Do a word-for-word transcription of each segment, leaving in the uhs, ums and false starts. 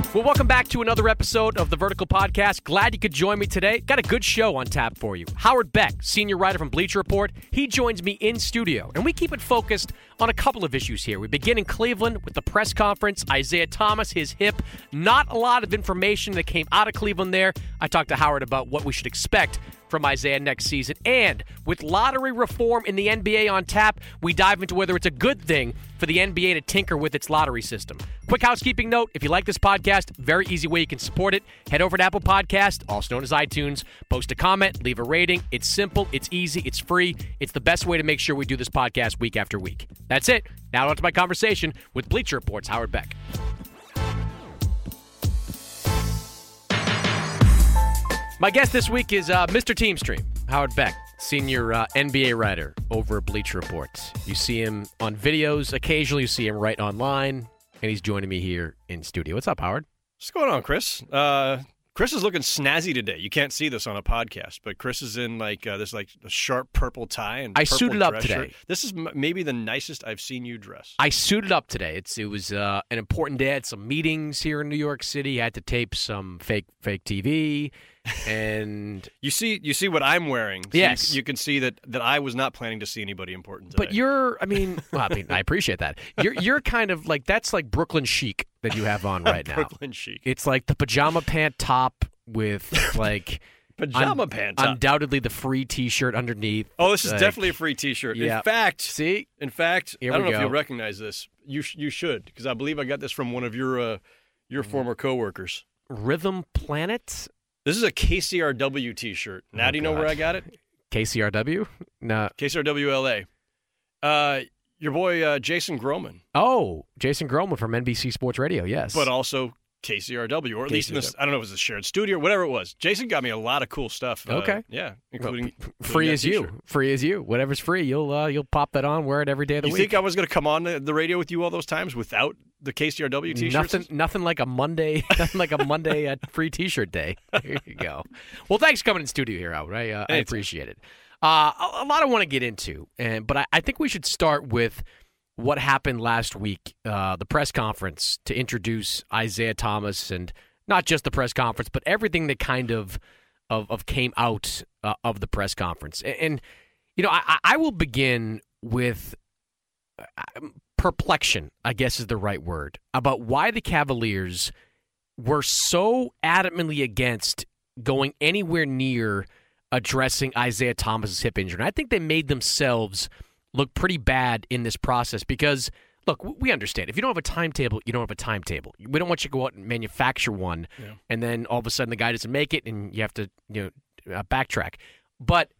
Well, welcome back to another episode of the Vertical Podcast. Glad you could join me today. Got a good show on tap for you. Howard Beck, senior writer from Bleacher Report, he joins me in studio, and we keep it focused on a couple of issues here. We begin in Cleveland with the press conference, Isaiah Thomas, his hip. Not a lot of information that came out of Cleveland there. I talked to Howard about what we should expect from Isaiah next season. And with lottery reform in the N B A on tap, we dive into whether it's a good thing for the N B A to tinker with its lottery system. Quick housekeeping note, if you like this podcast, very easy way you can support it. Head over to Apple Podcast, also known as iTunes, post a comment, leave a rating. It's simple, it's easy, it's free. It's the best way to make sure we do this podcast week after week. That's it. Now on to my conversation with Bleacher Report's Howard Beck. My guest this week is uh, Mister Teamstream, Howard Beck, senior uh, N B A writer over at Bleacher Report. You see him on videos. Occasionally you see him write online, and he's joining me here in studio. What's up, Howard? What's going on, Chris? Uh, Chris is looking snazzy today. You can't see this on a podcast, but Chris is in like uh, this like a sharp purple tie and I purple suited up dress today. shirt. This is m- maybe the nicest I've seen you dress. I suited up today. It's It was uh, an important day. I had some meetings here in New York City. I had to tape some fake fake T V. And you see, you see what I'm wearing. So yes, you, you can see that, that I was not planning to see anybody important today. But you're, I mean, well, I mean, I appreciate that. You're, you're kind of like that's like Brooklyn chic that you have on right now. Brooklyn chic. It's like the pajama pant top with like pajama un- pant top. Undoubtedly the free T-shirt underneath. Oh, this is like, definitely a free T-shirt. Yeah. In fact, see, in fact, Here I don't we know go. if you'll recognize this. You sh- you should because I believe I got this from one of your uh, your Mm. former coworkers. Rhythm Planet. This is a K C R W T-shirt. Now, Oh, do you know God. where I got it? K C R W? No. K C R W L A. Uh, your boy uh, Jason Groman, Oh, Jason Groman from N B C Sports Radio, yes. but also K C R W, or at least in this, I don't know if it was a shared studio, whatever it was. Jason got me a lot of cool stuff. Uh, Okay. Yeah, including Well, including free that as T-shirt. you. Free as you. Whatever's free, you'll uh, you'll pop that on, wear it every day of the You week. think I was going to come on the, the radio with you all those times without the K C R W T-shirts? Nothing, nothing like a Monday, nothing like a Monday uh, free T-shirt day. Here you go. Well, thanks for coming in studio here, Howard. I, uh, I Anytime. appreciate it. Uh, a, a lot I want to get into, and but I, I think we should start with what happened last week, uh, the press conference to introduce Isaiah Thomas, and not just the press conference, but everything that kind of of, of came out uh, of the press conference. And, and you know, I, I will begin with uh, perplexion, I guess is the right word, about why the Cavaliers were so adamantly against going anywhere near addressing Isaiah Thomas's hip injury. And I think they made themselves look pretty bad in this process because, look, we understand. If you don't have a timetable, you don't have a timetable. We don't want you to go out and manufacture one, Yeah. and then all of a sudden the guy doesn't make it, and you have to you know uh, backtrack. But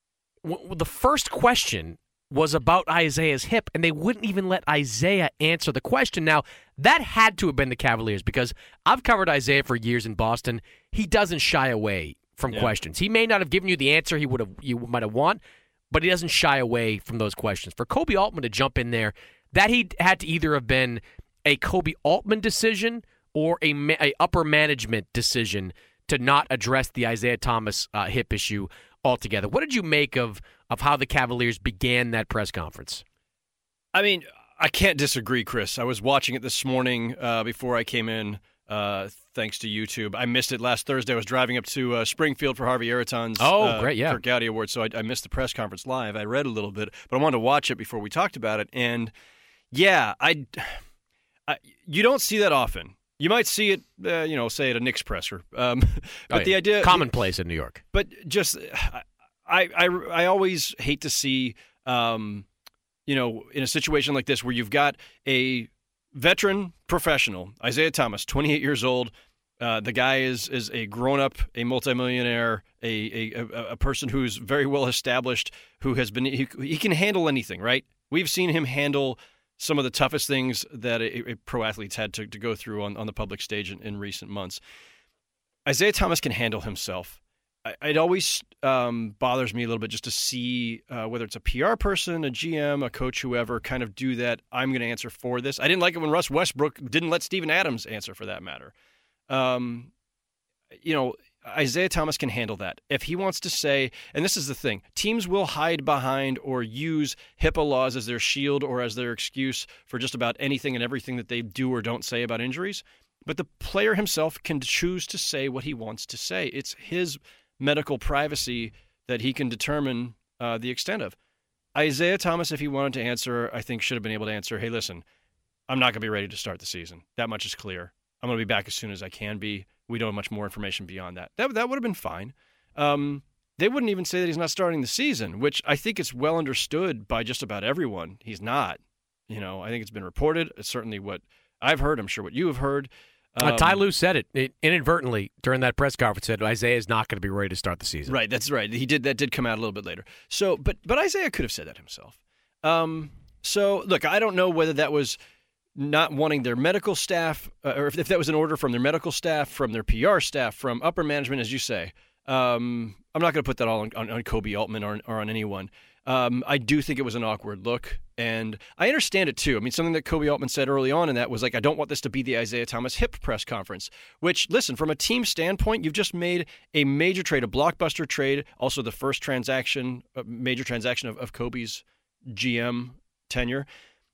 w- the first question was about Isaiah's hip, and they wouldn't even let Isaiah answer the question. Now, that had to have been the Cavaliers because I've covered Isaiah for years in Boston. He doesn't shy away from Yeah. questions. He may not have given you the answer he would have you might have want, but he doesn't shy away from those questions. For Kobe Altman to jump in there, that he had to either have been a Kobe Altman decision or a, ma- a upper management decision to not address the Isaiah Thomas uh, hip issue altogether. What did you make of of how the Cavaliers began that press conference? I mean, I can't disagree, Chris. I was watching it this morning uh, before I came in, uh, thanks to YouTube. I missed it last Thursday. I was driving up to uh, Springfield for Harvey Araton's Oh, uh, great, yeah. Kirk Gowdy Award, so I, I missed the press conference live. I read a little bit, but I wanted to watch it before we talked about it. And, yeah, I, I you don't see that often. You might see it, uh, you know, say at a Knicks presser. Um, but Oh, yeah. the idea... Commonplace in New York. But just, I, I, I always hate to see, um, you know, in a situation like this where you've got a veteran professional, Isaiah Thomas, twenty-eight years old. Uh, the guy is is a grown-up, a multimillionaire, a, a a person who's very well established, who has been he, he can handle anything, right? We've seen him handle some of the toughest things that a, a pro athlete's had to, to go through on, on the public stage in, in recent months. Isaiah Thomas can handle himself. I, it always um, bothers me a little bit just to see uh, whether it's a P R person, a G M, a coach, whoever, kind of do that. I'm going to answer for this. I didn't like it when Russ Westbrook didn't let Steven Adams answer for that matter. Um, you know, Isaiah Thomas can handle that. If he wants to say, and this is the thing, teams will hide behind or use HIPAA laws as their shield or as their excuse for just about anything and everything that they do or don't say about injuries. but the player himself can choose to say what he wants to say. It's his medical privacy that he can determine uh, the extent of. Isaiah Thomas, if he wanted to answer, I think should have been able to answer, hey, listen, I'm not going to be ready to start the season. That much is clear. I'm going to be back as soon as I can be. We don't have much more information beyond that. That, that would have been fine. Um, they wouldn't even say that he's not starting the season, which I think is well understood by just about everyone. He's not. You know, I think it's been reported. It's certainly what I've heard. I'm sure what you have heard. Um, uh, Ty Lue said it, it inadvertently during that press conference. Said Isaiah is not going to be ready to start the season. Right, that's right. He did that. Did come out a little bit later. So, but but Isaiah could have said that himself. Um, so look, I don't know whether that was not wanting their medical staff, uh, or if, if that was an order from their medical staff, from their P R staff, from upper management, as you say. Um, I'm not going to put that all on, on, on Koby Altman or, or on anyone. Um, I do think it was an awkward look, and I understand it too. I mean, something that Koby Altman said early on in that was like, I don't want this to be the Isaiah Thomas hip press conference, which, listen, from a team standpoint, you've just made a major trade, a blockbuster trade, also the first transaction, a major transaction of, of Kobe's G M tenure.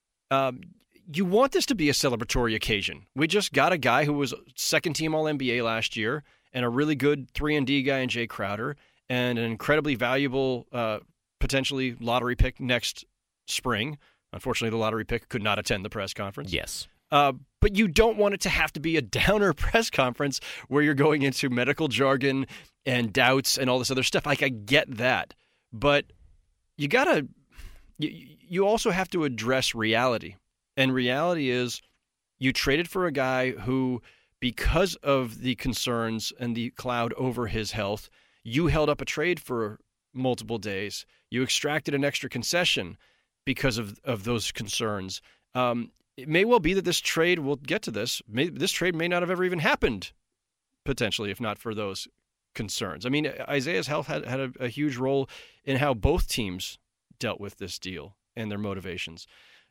Um, you want this to be a celebratory occasion. We just got a guy who was second team All N B A last year and a really good three and D guy in Jay Crowder and an incredibly valuable uh, potentially lottery pick next spring. Unfortunately, the lottery pick could not attend the press conference. Yes. Uh, but you don't want it to have to be a downer press conference where you're going into medical jargon and doubts and all this other stuff. Like, I get that. But you got to you, you also have to address reality. And reality is you traded for a guy who, because of the concerns and the cloud over his health, you held up a trade for multiple days. You extracted an extra concession because of, of those concerns. Um, it may well be that this trade, we'll get to this, may, this trade may not have ever even happened, potentially, if not for those concerns. I mean, Isaiah's health had, had a, a huge role in how both teams dealt with this deal and their motivations.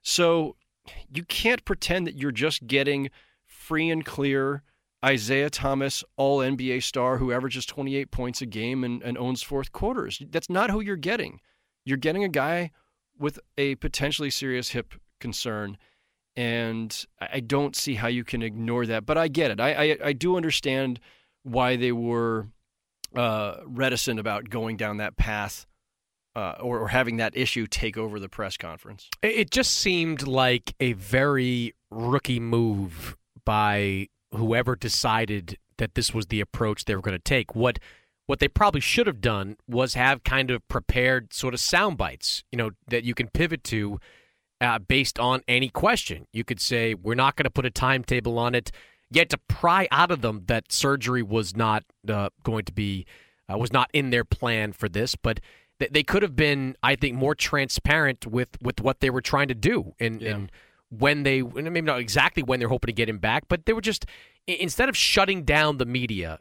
So you can't pretend that you're just getting free and clear Isaiah Thomas, all N B A star who averages twenty-eight points a game and, and owns fourth quarters. That's not who you're getting. You're getting a guy with a potentially serious hip concern, and I don't see how you can ignore that. But I get it. I I, I do understand why they were uh, reticent about going down that path uh, or, or having that issue take over the press conference. It just seemed like a very rookie move by whoever decided that this was the approach they were going to take. What what they probably should have done was have kind of prepared sort of sound bites, you know, that you can pivot to uh, based on any question. You could say, we're not going to put a timetable on it. You had to pry out of them that surgery was not uh, going to be, uh, was not in their plan for this, but th- they could have been, I think, more transparent with, with what they were trying to do. And, yeah. and when they, maybe not exactly when they're hoping to get him back, but they were just, instead of shutting down the media,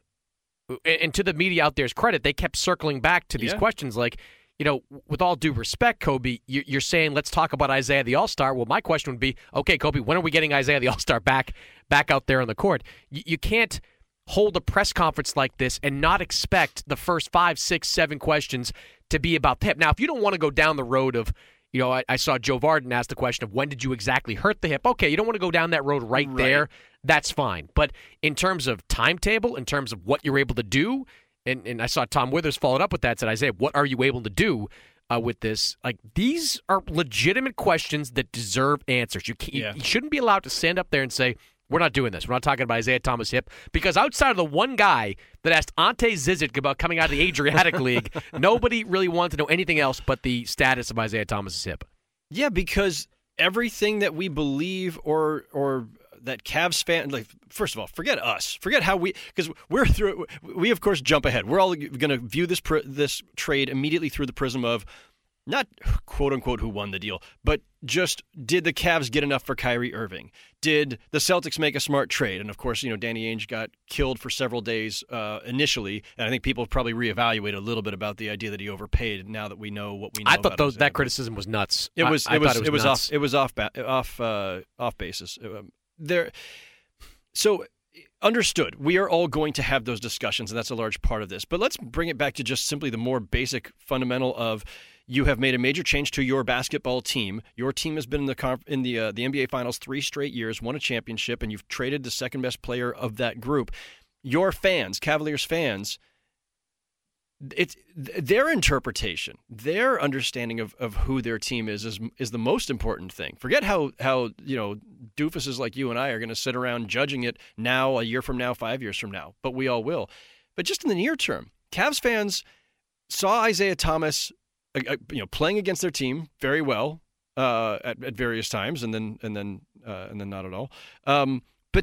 and to the media out there's credit, they kept circling back to these yeah. questions like, you know, with all due respect, Koby, you're saying let's talk about Isaiah the All-Star. Well, my question would be, okay, Koby, when are we getting Isaiah the All-Star back back out there on the court? You, you can't hold a press conference like this and not expect the first five, six, seven questions to be about the hip. Now, if you don't want to go down the road of, you know, I, I saw Joe Varden ask the question of when did you exactly hurt the hip? Okay, you don't want to go down that road right, right. there. That's fine. But in terms of timetable, in terms of what you're able to do, and, and I saw Tom Withers followed up with that, said, Isaiah, what are you able to do uh, with this? Like, these are legitimate questions that deserve answers. You, can't, yeah. you, you shouldn't be allowed to stand up there and say, we're not doing this. We're not talking about Isaiah Thomas hip. Because outside of the one guy that asked Ante Zizic about coming out of the Adriatic League, nobody really wanted to know anything else but the status of Isaiah Thomas's hip. Yeah, because everything that we believe or or that Cavs fan, like, first of all, forget us. Forget how we, because we're through, we of course jump ahead. We're all going to view this this trade immediately through the prism of not quote unquote who won the deal, but just did the Cavs get enough for Kyrie Irving? Did the Celtics make a smart trade? And of course, you know, Danny Ainge got killed for several days uh, initially, and I think people have probably reevaluated a little bit about the idea that he overpaid. Now that we know what we know, I thought about those, Isaiah. that criticism was nuts. It was. I, it, I was it was. It was nuts. off. It was off. Ba- off. Uh, off basis. Um, there. So. Understood. We are all going to have those discussions, and that's a large part of this. But let's bring it back to just simply the more basic fundamental of You have made a major change to your basketball team. Your team has been in the in the uh, the N B A Finals three straight years, won a championship, and you've traded the second best player of that group. Your fans, Cavaliers fans, it's their interpretation, their understanding of, of who their team is, is is the most important thing. Forget how how you know doofuses like you and I are going to sit around judging it now, a year from now, five years from now, but we all will. But just in the near term, Cavs fans saw Isaiah Thomas, uh, you know, playing against their team very well uh, at, at various times, and then and then uh, and then not at all. Um, but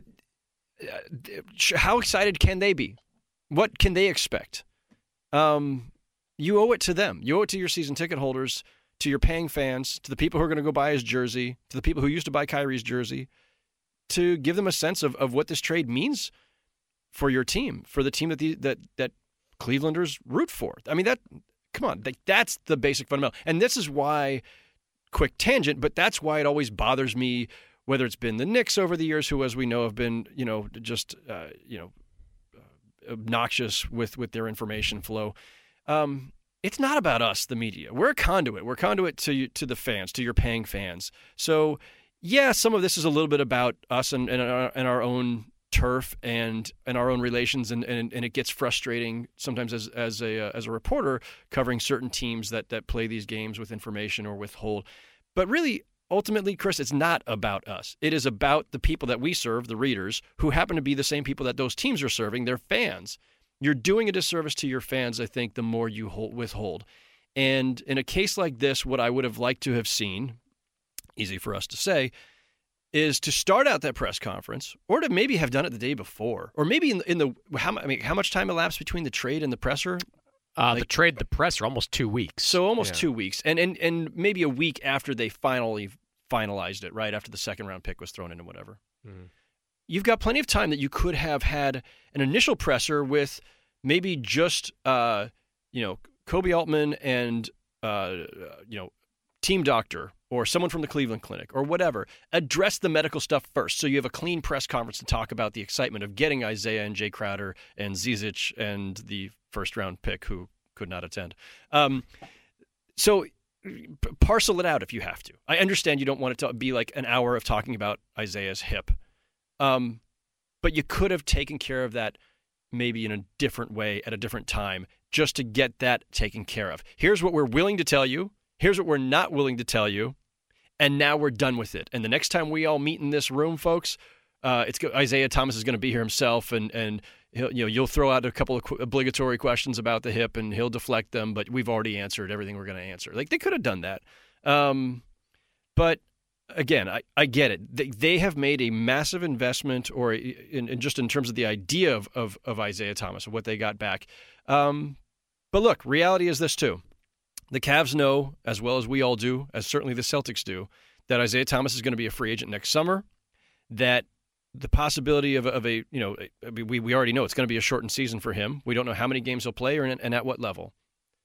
uh, how excited can they be? What can they expect? Um, you owe it to them. You owe it to your season ticket holders, to your paying fans, to the people who are going to go buy his jersey, to the people who used to buy Kyrie's jersey, to give them a sense of, of what this trade means for your team, for the team that the, that that Clevelanders root for. I mean, that come on, that, that's the basic fundamental. And this is why, quick tangent, but that's why it always bothers me, whether it's been the Knicks over the years, who, as we know, have been, you know, just, uh, you know, obnoxious with, with their information flow. Um, it's not about us, the media. We're a conduit. We're a conduit to you, to the fans, to your paying fans. So, yeah, some of this is a little bit about us and, and, our, and our own turf and, and our own relations, and, and, and it gets frustrating sometimes as as a uh, as a reporter covering certain teams that that play these games with information or withhold. But really, ultimately, Chris, it's not about us. It is about the people that we serve, the readers, who happen to be the same people that those teams are serving, their fans. You're doing a disservice to your fans, I think, the more you hold, withhold. And in a case like this, what I would have liked to have seen, easy for us to say, is to start out that press conference, or to maybe have done it the day before, or maybe in the, in the how, I mean, how much time elapsed between the trade and the presser? Uh, like, the trade, the presser, almost two weeks. So almost yeah. two two weeks, and and and maybe a week after they finally finalized it, right after the second round pick was thrown in and whatever. Mm. You've got plenty of time that you could have had an initial presser with maybe just uh, you know Kobe Altman and uh, you know team doctor or someone from the Cleveland Clinic or whatever. Address the medical stuff first, so you have a clean press conference to talk about the excitement of getting Isaiah and Jay Crowder and Zizic and the first round pick who could not attend. Um, so. Parcel it out if you have to. I understand you don't want it to be like an hour of talking about Isaiah's hip. Um, but you could have taken care of that maybe in a different way at a different time just to get that taken care of. Here's what we're willing to tell you. Here's what we're not willing to tell you. And now we're done with it. And the next time we all meet in this room, folks, uh, it's Isaiah Thomas is going to be here himself, and and he'll, you know you'll throw out a couple of obligatory questions about the hip, and he'll deflect them. But we've already answered everything we're going to answer. Like, they could have done that, um, but again, I, I get it. They they have made a massive investment, or in, in just in terms of the idea of, of of Isaiah Thomas, of what they got back. Um, but look, reality is this too. The Cavs know, as well as we all do, as certainly the Celtics do, that Isaiah Thomas is going to be a free agent next summer. That the possibility of, of a, you know, we, we already know it's going to be a shortened season for him. We don't know how many games he'll play or and at what level.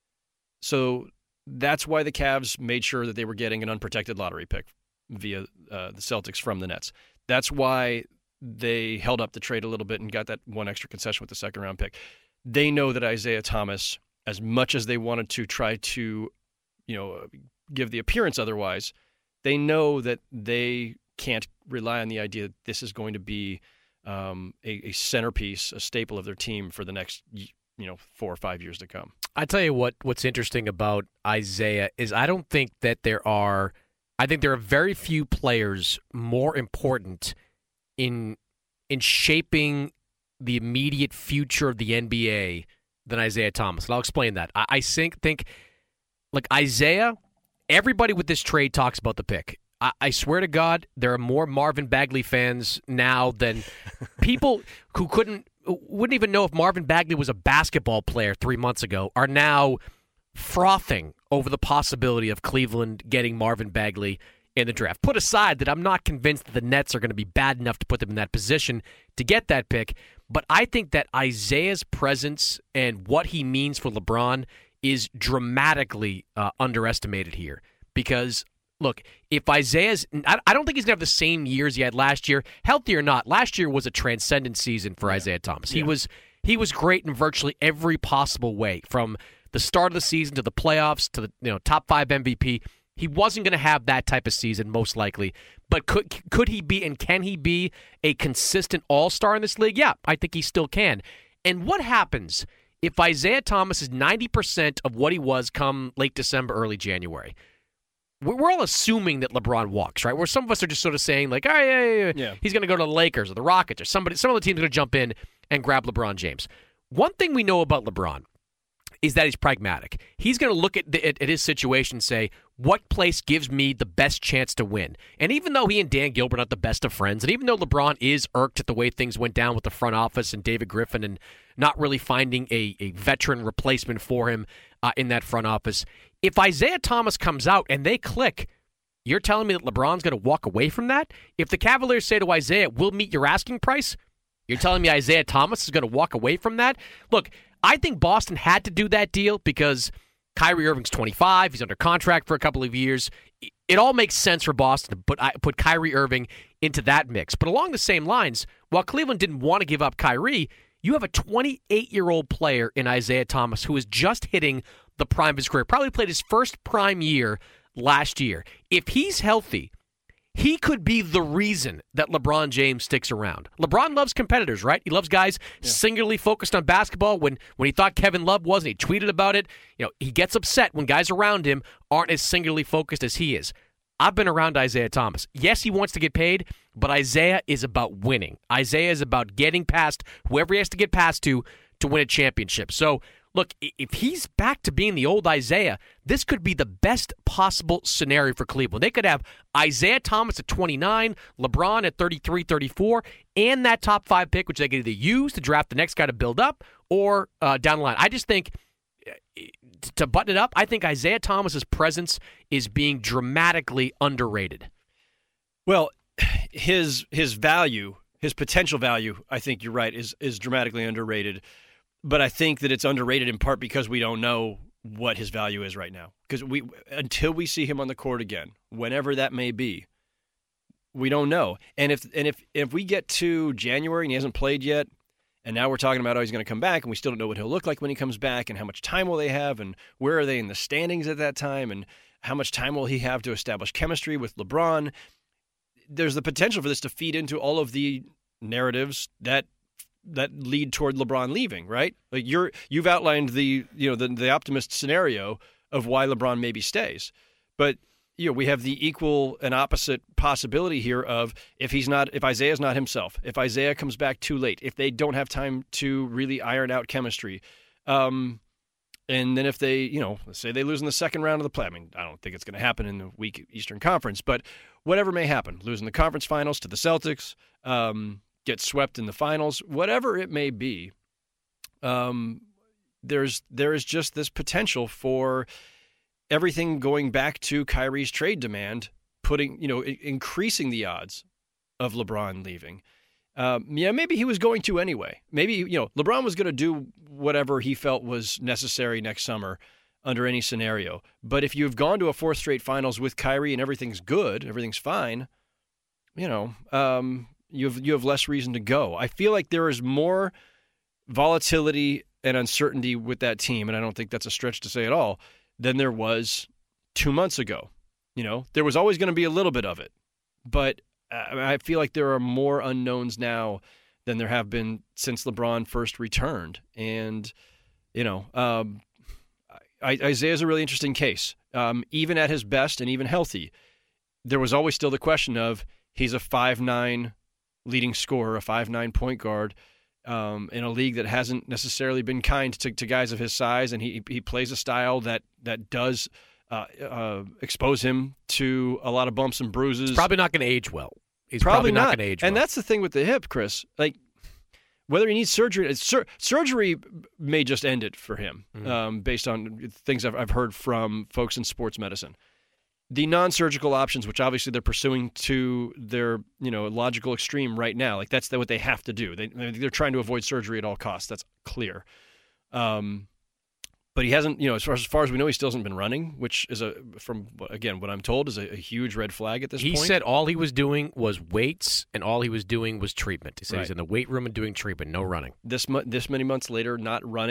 So that's why the Cavs made sure that they were getting an unprotected lottery pick via uh, the Celtics from the Nets. That's why they held up the trade a little bit and got that one extra concession with the second round pick. They know that Isaiah Thomas, as much as they wanted to try to, you know, give the appearance otherwise, they know that they can't rely on the idea that this is going to be um, a, a centerpiece, a staple of their team for the next, you know, four or five years to come. I tell you what, what's interesting about Isaiah is I don't think that there are, I think there are very few players more important in in shaping the immediate future of the N B A than Isaiah Thomas. And I'll explain that. I, I think, think, like Isaiah, everybody with this trade talks about the pick. I, I swear to God, there are more Marvin Bagley fans now than people who couldn't, wouldn't even know if Marvin Bagley was a basketball player three months ago are now frothing over the possibility of Cleveland getting Marvin Bagley in the draft. Put aside that I'm not convinced that the Nets are going to be bad enough to put them in that position to get that pick, but I think that Isaiah's presence and what he means for LeBron is dramatically uh, underestimated here. Because, look, if Isaiah's, I, I don't think he's going to have the same years he had last year, healthy or not. Last year was a transcendent season for yeah. Isaiah Thomas. He yeah. was he was great in virtually every possible way, from the start of the season to the playoffs to the you know top five M V P. He wasn't going to have that type of season, most likely. But could could he be and can he be a consistent all-star in this league? Yeah, I think he still can. And what happens if Isaiah Thomas is ninety percent of what he was come late December, early January? We're all assuming that LeBron walks, right? Where some of us are just sort of saying, like, oh, yeah, yeah, yeah. yeah. he's going to go to the Lakers or the Rockets or somebody. Some of the teams are going to jump in and grab LeBron James. One thing we know about LeBron is that he's pragmatic. He's going to look at, the, at, at his situation and say, what place gives me the best chance to win? And even though he and Dan Gilbert aren't the best of friends, and even though LeBron is irked at the way things went down with the front office and David Griffin and not really finding a, a veteran replacement for him uh, in that front office, if Isaiah Thomas comes out and they click, you're telling me that LeBron's going to walk away from that? If the Cavaliers say to Isaiah, we'll meet your asking price, you're telling me Isaiah Thomas is going to walk away from that? Look, I think Boston had to do that deal because Kyrie Irving's twenty-five. He's under contract for a couple of years. It all makes sense for Boston to put, put Kyrie Irving into that mix. But along the same lines, while Cleveland didn't want to give up Kyrie, you have a twenty-eight-year-old player in Isaiah Thomas who is just hitting the prime of his career. Probably played his first prime year last year. If he's healthy, he could be the reason that LeBron James sticks around. LeBron loves competitors, right? He loves guys yeah. singularly focused on basketball. When when he thought Kevin Love was, and he tweeted about it, you know, he gets upset when guys around him aren't as singularly focused as he is. I've been around Isaiah Thomas. Yes, he wants to get paid, but Isaiah is about winning. Isaiah is about getting past whoever he has to get past to to win a championship. So, look, if he's back to being the old Isaiah, this could be the best possible scenario for Cleveland. They could have Isaiah Thomas at twenty-nine, LeBron at thirty-three, thirty-four, and that top five pick, which they could either use to draft the next guy to build up or uh, down the line. I just think, to button it up, I think Isaiah Thomas's presence is being dramatically underrated. Well, his his value, his potential value, I think you're right, is is dramatically underrated. But I think that it's underrated in part because we don't know what his value is right now. Because we until we see him on the court again, whenever that may be, we don't know. And if and if if we get to January and he hasn't played yet, and now we're talking about how he's going to come back, and we still don't know what he'll look like when he comes back, and how much time will they have, and where are they in the standings at that time, and how much time will he have to establish chemistry with LeBron? There's the potential for this to feed into all of the narratives that that lead toward LeBron leaving, right? Like you're you've outlined the you know the the optimist scenario of why LeBron maybe stays, but you know we have the equal and opposite possibility here of if he's not if Isaiah's not himself, if Isaiah comes back too late, if they don't have time to really iron out chemistry, um, and then if they you know let's say they lose in the second round of the play. I mean I don't think it's going to happen in the weak Eastern Conference, but whatever may happen, losing the conference finals to the Celtics. Um, get swept in the finals, whatever it may be, um, there's there is just this potential for everything going back to Kyrie's trade demand, putting you know I- increasing the odds of LeBron leaving. Um, yeah, maybe he was going to anyway. Maybe you know LeBron was going to do whatever he felt was necessary next summer under any scenario. But if you've gone to a fourth straight finals with Kyrie and everything's good, everything's fine, you know. Um, You have you have less reason to go. I feel like there is more volatility and uncertainty with that team, and I don't think that's a stretch to say at all, than there was two months ago. You know, there was always going to be a little bit of it, but I feel like there are more unknowns now than there have been since LeBron first returned. And, you know, um, Isaiah's a really interesting case. Um, even at his best and even healthy, there was always still the question of he's a five nine leading scorer, a five nine point guard um, in a league that hasn't necessarily been kind to, to guys of his size, and he he plays a style that that does uh, uh, expose him to a lot of bumps and bruises. He's probably not going to age well. He's probably, probably not, not going to age well. And that's the thing with the hip, Chris. Like, whether he needs surgery, sur- surgery may just end it for him, mm-hmm. um, based on things I've, I've heard from folks in sports medicine. The non-surgical options, which obviously they're pursuing to their, you know, logical extreme right now, like that's what they have to do. They, they're trying to avoid surgery at all costs. That's clear. Um, but he hasn't, you know, as far as, as far as we know, he still hasn't been running, which is a, from again what I'm told, is a, a huge red flag at this he point. He said all he was doing was weights, and all he was doing was treatment. He said right. He's in the weight room and doing treatment, no running. This this many months later, not running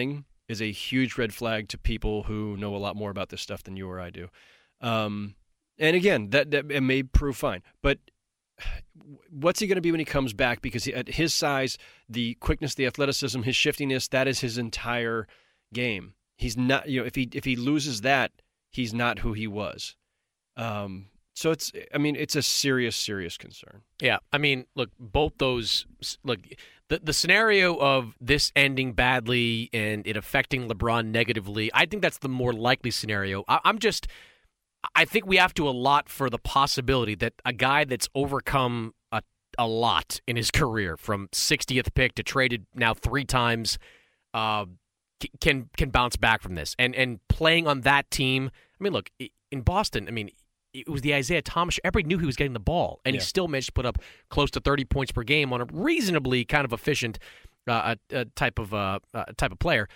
is a huge red flag to people who know a lot more about this stuff than you or I do. Um, and again, that, that it may prove fine, but what's he going to be when he comes back? Because he, at his size, the quickness, the athleticism, his shiftiness, that is his entire game. He's not, you know, if he if he loses that, he's not who he was. Um, so it's, I mean, it's a serious, serious concern. Yeah, I mean, look, both those, look, the the scenario of this ending badly and it affecting LeBron negatively, I think that's the more likely scenario. I, I'm just, I think we have to allot for the possibility that a guy that's overcome a, a lot in his career, from sixtieth pick to traded now three times, uh, can can bounce back from this. And and playing on that team, I mean, look, in Boston, I mean, it was the Isaiah Thomas. Everybody knew he was getting the ball, and yeah. he still managed to put up close to thirty points per game on a reasonably kind of efficient uh, uh, type of uh, uh, type of player.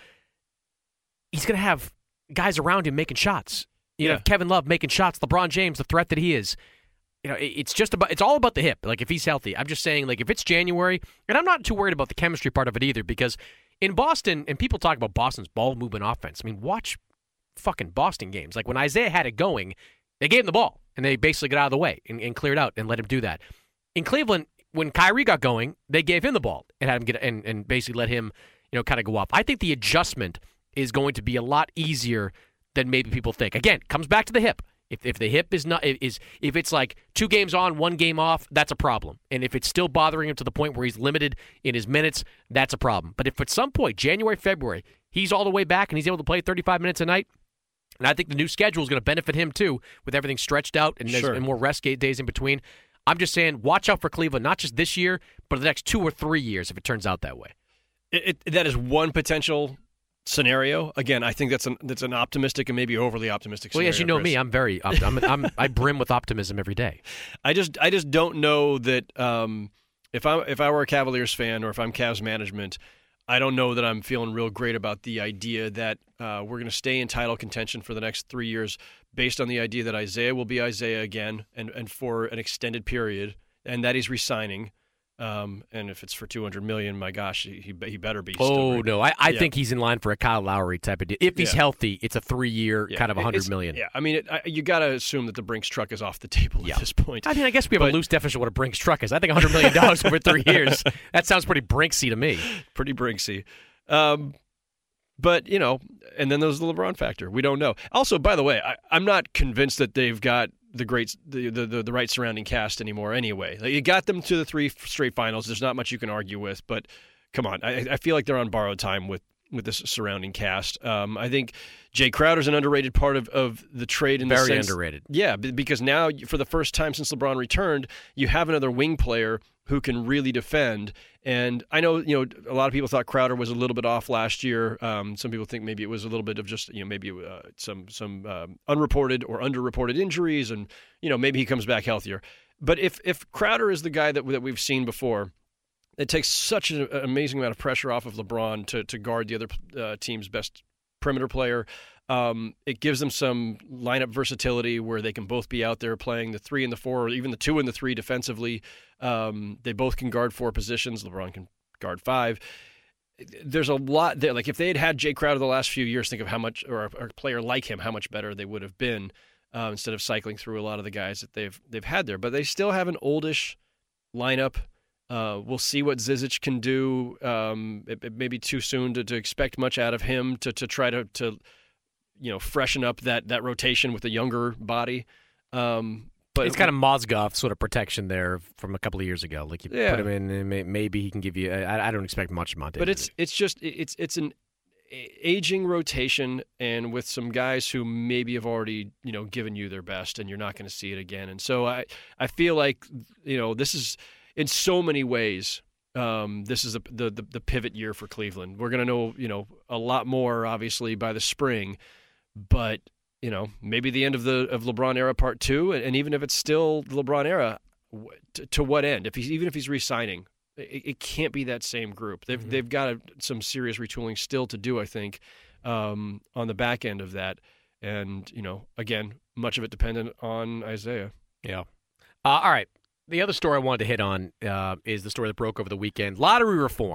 He's going to have guys around him making shots. You yeah. know, Kevin Love making shots, LeBron James, the threat that he is. You know, it's just about, it's all about the hip. Like, if he's healthy, I'm just saying, like, if it's January, and I'm not too worried about the chemistry part of it either, because in Boston, and people talk about Boston's ball movement offense. I mean, watch fucking Boston games. Like, when Isaiah had it going, they gave him the ball, and they basically got out of the way and, and cleared out and let him do that. In Cleveland, when Kyrie got going, they gave him the ball and had him get and, and basically let him, you know, kind of go up. I think the adjustment is going to be a lot easier than maybe people think. Again, comes back to the hip. If if the hip is not is if it's like two games on, one game off, that's a problem. And if it's still bothering him to the point where he's limited in his minutes, that's a problem. But if at some point, January, February, he's all the way back and he's able to play thirty-five minutes a night, and I think the new schedule is going to benefit him too, with everything stretched out and, sure. and more rest days in between. I'm just saying, watch out for Cleveland, not just this year, but the next two or three years if it turns out that way. It, it, that is one potential scenario. Again, I think that's an that's an optimistic and maybe overly optimistic scenario. Well, as you know Chris. me, I'm very opt- I'm, I'm I brim with optimism every day. I just I just don't know that um, if I if I were a Cavaliers fan or if I'm Cavs management, I don't know that I'm feeling real great about the idea that uh, we're going to stay in title contention for the next three years based on the idea that Isaiah will be Isaiah again and, and for an extended period, and that he's re-signing. Um, and if it's for two hundred million dollars, my gosh, he he better be. Oh, still no. I, I yeah. think he's in line for a Kyle Lowry type of deal. If he's yeah. healthy, it's a three-year yeah. kind of one hundred million dollars. Yeah, I mean, it, I, you got to assume that the Brinks truck is off the table yeah. at this point. I mean, I guess we have but, a loose definition of what a Brinks truck is. I think one hundred million dollars over three years, that sounds pretty Brinksy to me. Pretty Brinksy. Um, but, you know, and then there's the LeBron factor. We don't know. Also, by the way, I, I'm not convinced that they've got the great, the, the the the right surrounding cast anymore. Anyway, like, you got them to the three straight finals. There's not much you can argue with. But come on, I, I feel like they're on borrowed time with with this surrounding cast. Um, I think Jay Crowder's an underrated part of, of the trade. In Very the sense, underrated. Yeah, because now for the first time since LeBron returned, you have another wing player who can really defend. And I know, you know, a lot of people thought Crowder was a little bit off last year. Um, some people think maybe it was a little bit of just, you know, maybe uh, some some um, unreported or underreported injuries, and, you know, maybe he comes back healthier. But if if Crowder is the guy that that we've seen before, it takes such an amazing amount of pressure off of LeBron to to guard the other uh, team's best perimeter player. Um, it gives them some lineup versatility where they can both be out there playing the three and the four, or even the two and the three defensively. Um, they both can guard four positions. LeBron can guard five. There's a lot there. Like, if they had had Jay Crowder the last few years, think of how much, or a, or a player like him, how much better they would have been uh, instead of cycling through a lot of the guys that they've they've had there. But they still have an oldish lineup. Uh, we'll see what Zizic can do. Um, it, it may be too soon to, to expect much out of him to to try to to. you know, freshen up that, that rotation with a younger body. Um, but it's kind of Mozgov sort of protection there from a couple of years ago. Like, you yeah. put him in, and may, maybe he can give you. I, I don't expect much, Monte. But it's it's just it's it's an aging rotation, and with some guys who maybe have already, you know, given you their best, and you're not going to see it again. And so I I feel like, you know, this is in so many ways. Um, this is the, the the the pivot year for Cleveland. We're going to know, you know, a lot more obviously by the spring. But, you know, maybe the end of the of LeBron era part two, and, and even if it's still the LeBron era, to, to what end? If he's even if he's re-signing, it, it can't be that same group. They've mm-hmm. they've got a, some serious retooling still to do, I think, um, on the back end of that. And, you know, again, much of it dependent on Isaiah. Yeah. Uh, all right. The other story I wanted to hit on uh, is the story that broke over the weekend: lottery reform.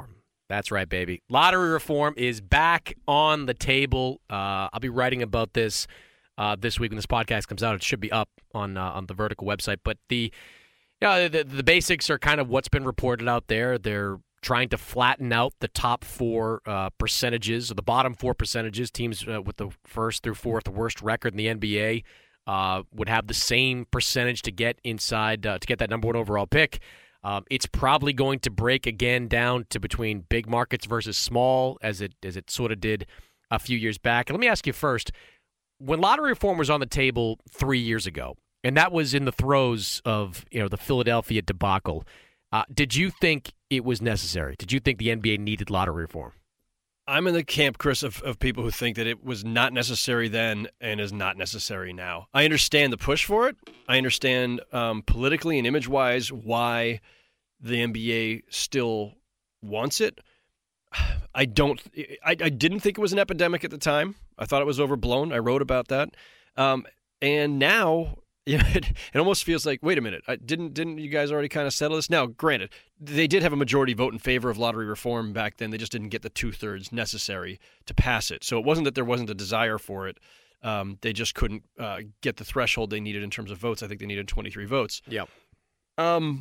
That's right, baby. Lottery reform is back on the table. Uh, I'll be writing about this uh, this week when this podcast comes out. It should be up on uh, on the Vertical website. But the, you know, the the basics are kind of what's been reported out there. They're trying to flatten out the top four uh, percentages, or the bottom four percentages. Teams uh, with the first through fourth worst record in the N B A uh, would have the same percentage to get inside uh, to get that number one overall pick. Um, it's probably going to break again down to between big markets versus small, as it as it sort of did a few years back. And let me ask you first, when lottery reform was on the table three years ago, and that was in the throes of you know the Philadelphia debacle, uh, did you think it was necessary? Did you think the N B A needed lottery reform? I'm in the camp, Chris, of, of people who think that it was not necessary then and is not necessary now. I understand the push for it. I understand um, politically and image-wise why the N B A still wants it. I don't. I, I didn't think it was an epidemic at the time. I thought it was overblown. I wrote about that. Um, and now, you know, it, it almost feels like, wait a minute, I didn't didn't you guys already kind of settle this? Now, granted, they did have a majority vote in favor of lottery reform back then. They just didn't get the two-thirds necessary to pass it. So it wasn't that there wasn't a desire for it. Um, they just couldn't uh, get the threshold they needed in terms of votes. I think they needed twenty-three votes. Yeah. Um,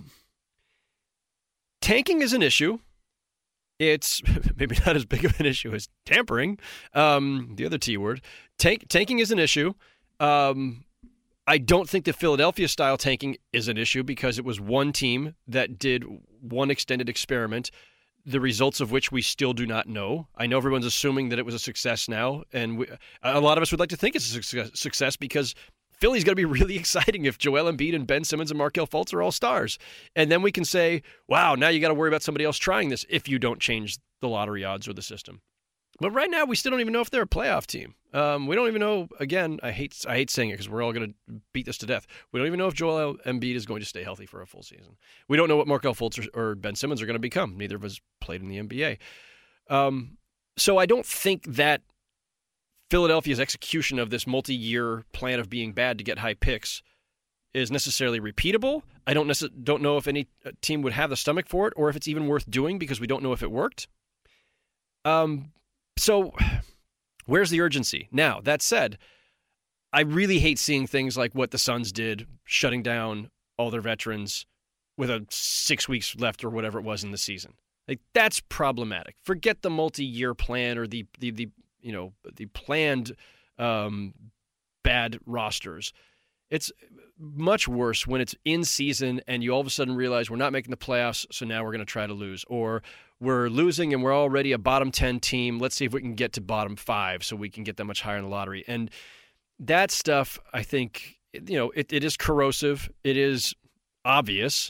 tanking is an issue. It's maybe not as big of an issue as tampering, um, the other T word. Tank, tanking is an issue. Um, I don't think the Philadelphia-style tanking is an issue because it was one team that did one extended experiment, the results of which we still do not know. I know everyone's assuming that it was a success now, and we, a lot of us would like to think it's a success, success because Philly's going to be really exciting if Joel Embiid and Ben Simmons and Markelle Fultz are all stars. And then we can say, wow, now you got to worry about somebody else trying this if you don't change the lottery odds or the system. But right now, we still don't even know if they're a playoff team. Um, we don't even know, again, I hate I hate saying it because we're all going to beat this to death. We don't even know if Joel Embiid is going to stay healthy for a full season. We don't know what Markelle Fultz or, or Ben Simmons are going to become. Neither of us played in the N B A. Um, so I don't think that Philadelphia's execution of this multi-year plan of being bad to get high picks is necessarily repeatable. I don't necess- don't know if any team would have the stomach for it or if it's even worth doing because we don't know if it worked. Um. So where's the urgency? Now, that said, I really hate seeing things like what the Suns did, shutting down all their veterans with a six weeks left or whatever it was in the season. Like, that's problematic. Forget the multi-year plan or the the, the you know the planned um, bad rosters. It's much worse when it's in season and you all of a sudden realize we're not making the playoffs, so now we're going to try to lose. Or we're losing and we're already a bottom ten team. Let's see if we can get to bottom five so we can get that much higher in the lottery. And that stuff, I think, you know, it, it is corrosive. It is obvious.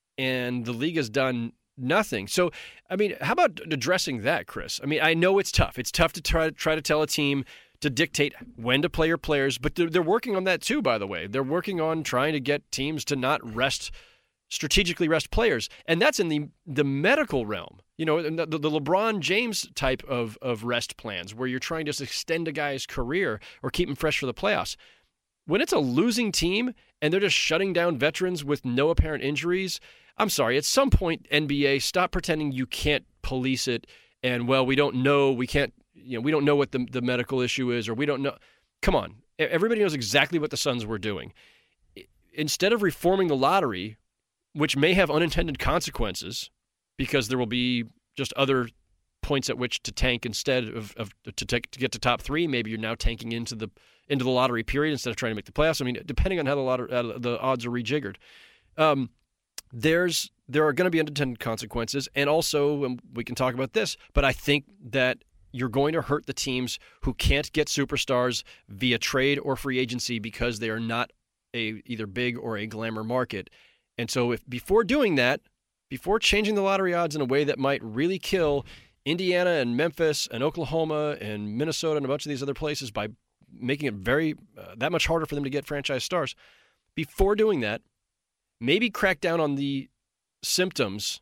And the league has done nothing. So, I mean, how about addressing that, Chris? I mean, I know it's tough. It's tough to try, try to tell a team to dictate when to play your players, but they're, they're working on that too, by the way. They're working on trying to get teams to not rest, strategically rest players. And that's in the the medical realm. You know, the, the LeBron James type of, of rest plans where you're trying to extend a guy's career or keep him fresh for the playoffs. When it's a losing team and they're just shutting down veterans with no apparent injuries, I'm sorry, at some point, N B A, stop pretending you can't police it and, well, we don't know, we can't, you know, we don't know what the, the medical issue is or we don't know. Come on. Everybody knows exactly what the Suns were doing. Instead of reforming the lottery, which may have unintended consequences because there will be just other points at which to tank instead of, of to take to get to top three. Maybe you're now tanking into the into the lottery period instead of trying to make the playoffs. I mean, depending on how the lottery, uh, the odds are rejiggered, um, there's there are going to be unintended consequences, and also um, we can talk about this. But I think that you're going to hurt the teams who can't get superstars via trade or free agency because they are not a either big or a glamour market. And so, if before doing that, before changing the lottery odds in a way that might really kill Indiana and Memphis and Oklahoma and Minnesota and a bunch of these other places by making it very uh, that much harder for them to get franchise stars, before doing that, maybe crack down on the symptoms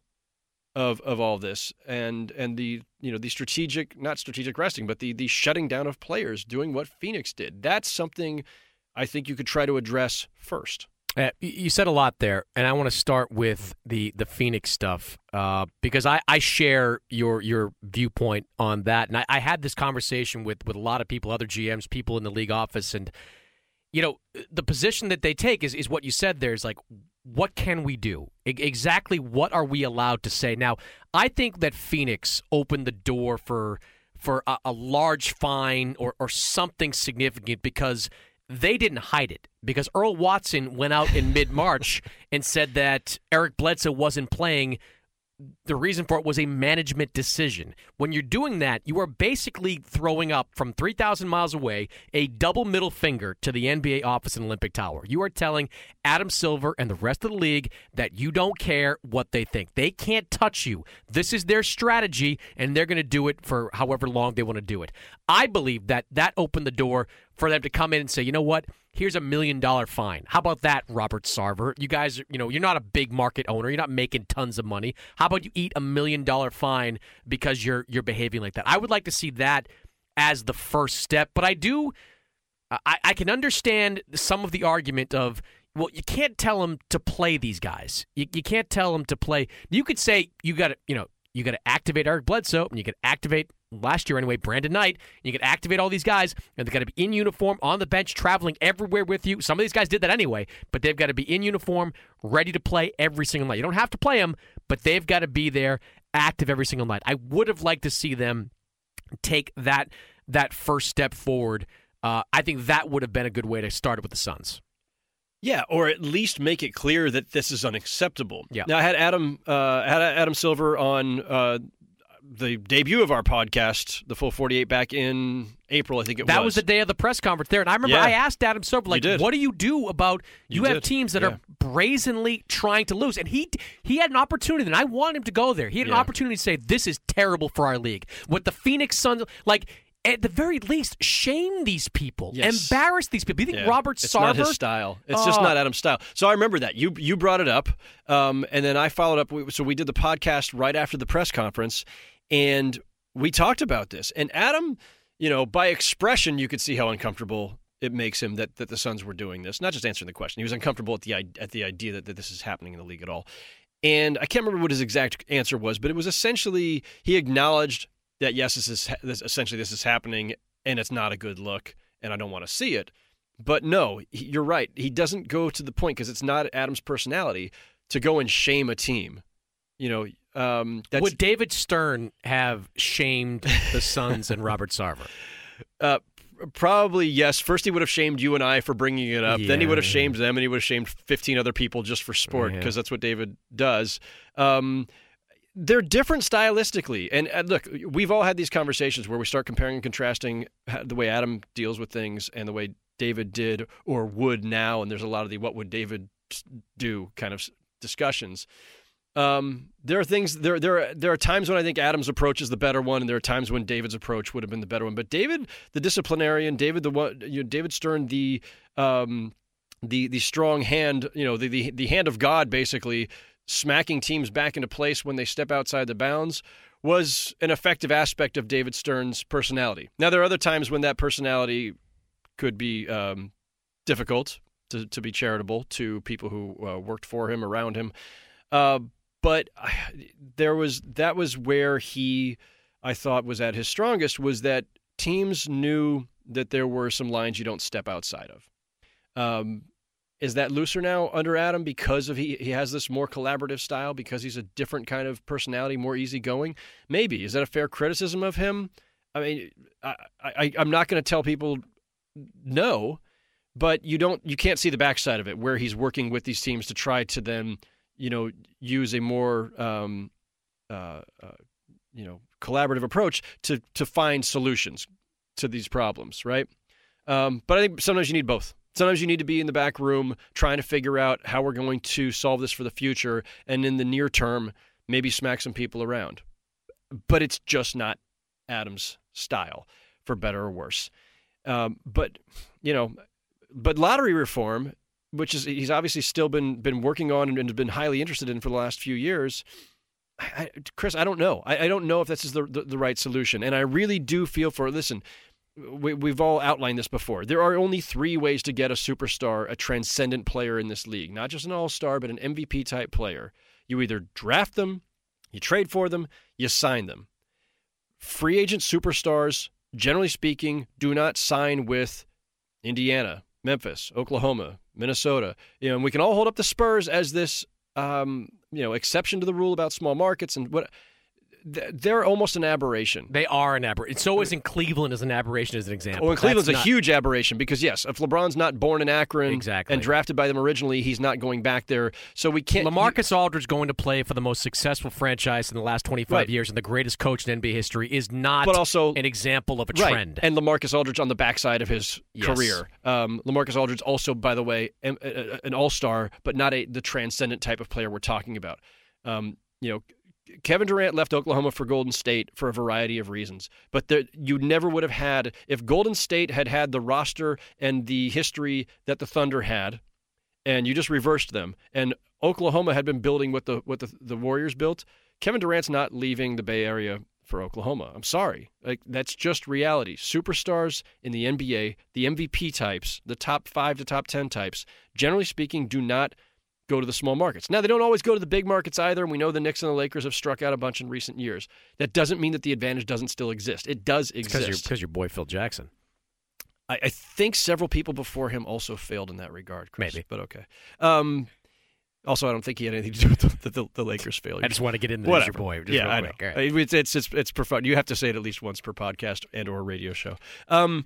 of of all this and and the you know the strategic not strategic resting, but the the shutting down of players, doing what Phoenix did. That's something I think you could try to address first. Uh, you said a lot there, and I want to start with the, the Phoenix stuff uh, because I, I share your your viewpoint on that. And I, I had this conversation with, with a lot of people, other G Ms, people in the league office, and you know the position that they take is, is what you said there is like, what can we do? I- exactly what are we allowed to say? Now, I think that Phoenix opened the door for for a, a large fine or, or something significant because they didn't hide it, because Earl Watson went out in mid-March and said that Eric Bledsoe wasn't playing. The reason for it was a management decision. When you're doing that, you are basically throwing up from three thousand miles away a double middle finger to the N B A office in Olympic Tower. You are telling Adam Silver and the rest of the league that you don't care what they think. They can't touch you. This is their strategy, and they're going to do it for however long they want to do it. I believe that that opened the door for them to come in and say, you know what? Here's a million dollar fine. How about that, Robert Sarver? You guys, you know, you're not a big market owner. You're not making tons of money. How about you eat a million dollar fine because you're you're behaving like that? I would like to see that as the first step. But I do, I, I can understand some of the argument of, well, you can't tell them to play these guys. You, you can't tell them to play. You could say you got to, you know, you got to activate Eric Bledsoe, and you could activate, last year anyway, Brandon Knight. You could activate all these guys, and they've got to be in uniform, on the bench, traveling everywhere with you. Some of these guys did that anyway, but they've got to be in uniform, ready to play every single night. You don't have to play them, but they've got to be there, active every single night. I would have liked to see them take that that first step forward. Uh, I think that would have been a good way to start it with the Suns. Yeah, or at least make it clear that this is unacceptable. Yeah. Now, I had Adam uh, had Adam Silver on uh, the debut of our podcast, the Full forty-eight, back in April, I think it that was. That was the day of the press conference there. And I remember yeah. I asked Adam Silver, like, what do you do about you, you have did. teams that yeah. are brazenly trying to lose? And he he had an opportunity, and I wanted him to go there. He had an yeah. opportunity to say, this is terrible for our league. With the Phoenix Suns, like, at the very least, shame these people, yes. embarrass these people. You think yeah. Robert it's Sarver? It's not his style. It's uh, just not Adam's style. So I remember that. You you brought it up, um, and then I followed up. So we did the podcast right after the press conference, and we talked about this. And Adam, you know, by expression, you could see how uncomfortable it makes him that, that the Suns were doing this. Not just answering the question. He was uncomfortable at the at the idea that, that this is happening in the league at all. And I can't remember what his exact answer was, but it was essentially he acknowledged that, yes, this is this, essentially this is happening, and it's not a good look, and I don't want to see it. But no, he, you're right. He doesn't go to the point, because it's not Adam's personality, to go and shame a team. You know, um, that's, would David Stern have shamed the Suns and Robert Sarver? Uh, probably yes. First, he would have shamed you and I for bringing it up. Yeah, then he would have yeah. shamed them, and he would have shamed fifteen other people just for sport, because yeah. that's what David does. Um, they're different stylistically. And uh, look, we've all had these conversations where we start comparing and contrasting the way Adam deals with things and the way David did or would now. And there's a lot of the what would David do kind of discussions. Um, there are things there. There are there are times when I think Adam's approach is the better one, and there are times when David's approach would have been the better one. But David, the disciplinarian, David, the one, you know, David Stern, the um, the the strong hand, you know, the, the the hand of God, basically smacking teams back into place when they step outside the bounds, was an effective aspect of David Stern's personality. Now, there are other times when that personality could be um, difficult to to be charitable to people who uh, worked for him, around him. Uh, But there was that was where he, I thought, was at his strongest, was that teams knew that there were some lines you don't step outside of. Um, is that looser now under Adam because of he he has this more collaborative style, because he's a different kind of personality, more easygoing? Maybe. Is that a fair criticism of him? I mean, I, I, I'm not going to tell people no, but you don't you can't see the backside of it, where he's working with these teams to try to then, you know, use a more, um, uh, uh, you know, collaborative approach to to find solutions to these problems, right? Um, but I think sometimes you need both. Sometimes you need to be in the back room trying to figure out how we're going to solve this for the future, and in the near term, maybe smack some people around. But it's just not Adam's style, for better or worse. Um, but, you know, but lottery reform, which is he's obviously still been been working on and, and been highly interested in for the last few years. I, Chris, I don't know. I, I don't know if this is the, the the right solution. And I really do feel for, listen, we, we've all outlined this before. There are only three ways to get a superstar, a transcendent player in this league, not just an all-star, but an M V P-type player. You either draft them, you trade for them, you sign them. Free agent superstars, generally speaking, do not sign with Indiana, Memphis, Oklahoma, Minnesota. You know, and we can all hold up the Spurs as this, um, you know, exception to the rule about small markets and what. They're almost an aberration. They are an aberration. So is in Cleveland as an aberration as an example. Well, in Cleveland's not... a huge aberration because, yes, if LeBron's not born in Akron exactly. and drafted by them originally, he's not going back there. So we can't. LaMarcus you... Aldridge going to play for the most successful franchise in the last twenty-five right. years and the greatest coach in N B A history is not but also, an example of a right. trend. And LaMarcus Aldridge on the backside of his yes. career. Um, LaMarcus Aldridge also, by the way, an all-star, but not a the transcendent type of player we're talking about. Um, you know, Kevin Durant left Oklahoma for Golden State for a variety of reasons, but there, you never would have had, if Golden State had had the roster and the history that the Thunder had, and you just reversed them, and Oklahoma had been building what the what the, the Warriors built, Kevin Durant's not leaving the Bay Area for Oklahoma. I'm sorry. Like, that's just reality. Superstars in the N B A, the M V P types, the top five to top ten types, generally speaking, do not go to the small markets. Now, they don't always go to the big markets either, and we know the Knicks and the Lakers have struck out a bunch in recent years. That doesn't mean that the advantage doesn't still exist. It does exist. Because your boy Phil Jackson. I, I think several people before him also failed in that regard, Chris. Maybe. But okay. Um, also, I don't think he had anything to do with the, the, the Lakers' failure. I just want to get in there as your boy. Just yeah, real I quick. know. Right. It's, it's, it's, it's profound. You have to say it at least once per podcast and or radio show. Um,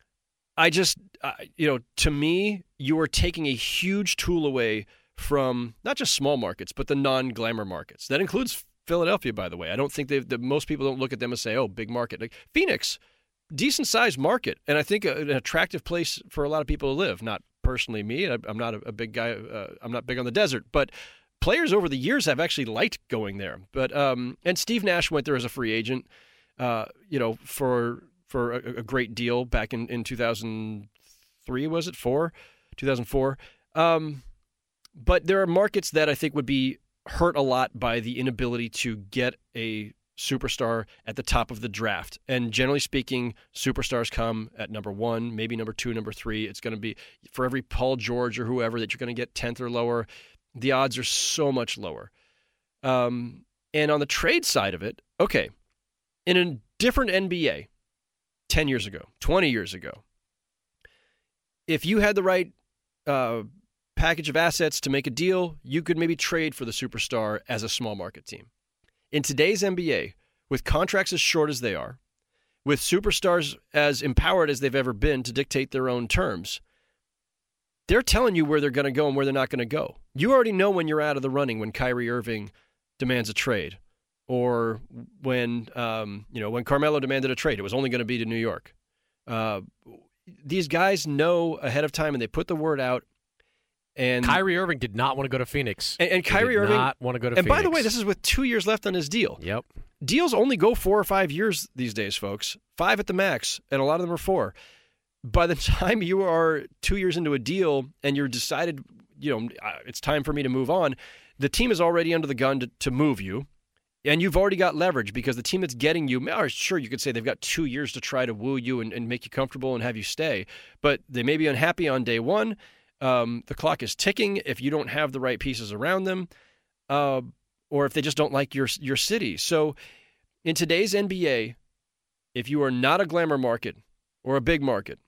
I just, uh, you know, to me, you are taking a huge tool away from not just small markets, but the non-glamour markets. That includes Philadelphia, by the way. I don't think they've, the, most people don't look at them and say, oh, big market. Like Phoenix, decent-sized market, and I think a, an attractive place for a lot of people to live. Not personally me. I, I'm not a, a big guy. Uh, I'm not big on the desert. But players over the years have actually liked going there. But um, and Steve Nash went there as a free agent, uh, you know, for for a, a great deal back in, in two thousand three, was it? Four? two thousand four. Um But there are markets that I think would be hurt a lot by the inability to get a superstar at the top of the draft. And generally speaking, superstars come at number one, maybe number two, number three. It's going to be for every Paul George or whoever that you're going to get tenth or lower. The odds are so much lower. Um, and on the trade side of it, okay, in a different N B A, ten years ago, twenty years ago, if you had the right uh, package of assets to make a deal, you could maybe trade for the superstar as a small market team. In today's N B A, with contracts as short as they are, with superstars as empowered as they've ever been to dictate their own terms, they're telling you where they're going to go and where they're not going to go. You already know when you're out of the running when Kyrie Irving demands a trade, or when um, you know when Carmelo demanded a trade. It was only going to be to New York. Uh, these guys know ahead of time, and they put the word out. And Kyrie Irving did not want to go to Phoenix. And, and Kyrie he did Irving not want to go to and Phoenix. And by the way, this is with two years left on his deal. Yep. Deals only go four or five years these days, folks. Five at the max, and a lot of them are four. By the time you are two years into a deal and you're decided, you know, it's time for me to move on, the team is already under the gun to, to move you, and you've already got leverage because the team that's getting you, or sure, you could say they've got two years to try to woo you and, and make you comfortable and have you stay, but they may be unhappy on day one. Um, the clock is ticking if you don't have the right pieces around them, uh, or if they just don't like your your city. So in today's N B A, if you are not a glamour market or a big market,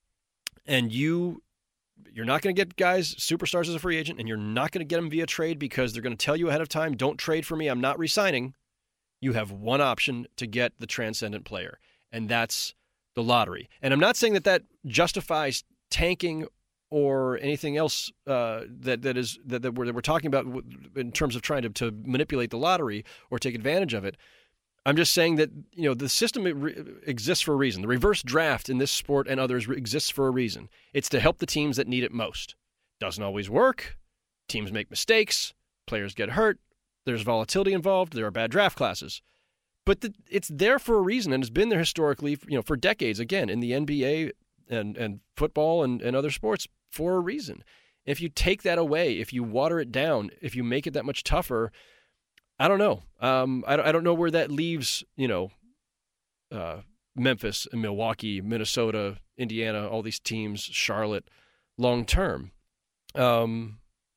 and you, you're not going to get guys, superstars as a free agent, and you're not going to get them via trade because they're going to tell you ahead of time, don't trade for me, I'm not re-signing, you have one option to get the transcendent player, and that's the lottery. And I'm not saying that that justifies tanking or anything else uh, that that is that, that, we're, that we're talking about in terms of trying to, to manipulate the lottery or take advantage of it. I'm just saying that, you know, the system re- exists for a reason. The reverse draft in this sport and others re- exists for a reason. It's to help the teams that need it most. Doesn't always work. Teams make mistakes. Players get hurt. There's volatility involved. There are bad draft classes. But the, it's there for a reason, and it's been there historically, you know, for decades. Again, in the N B A and and football and, and other sports, for a reason. If you take that away, if you water it down, if you make it that much tougher, I don't know. Um, I, don't, I don't know where that leaves, you know, uh, Memphis and Milwaukee, Minnesota, Indiana, all these teams, Charlotte, long term. Um,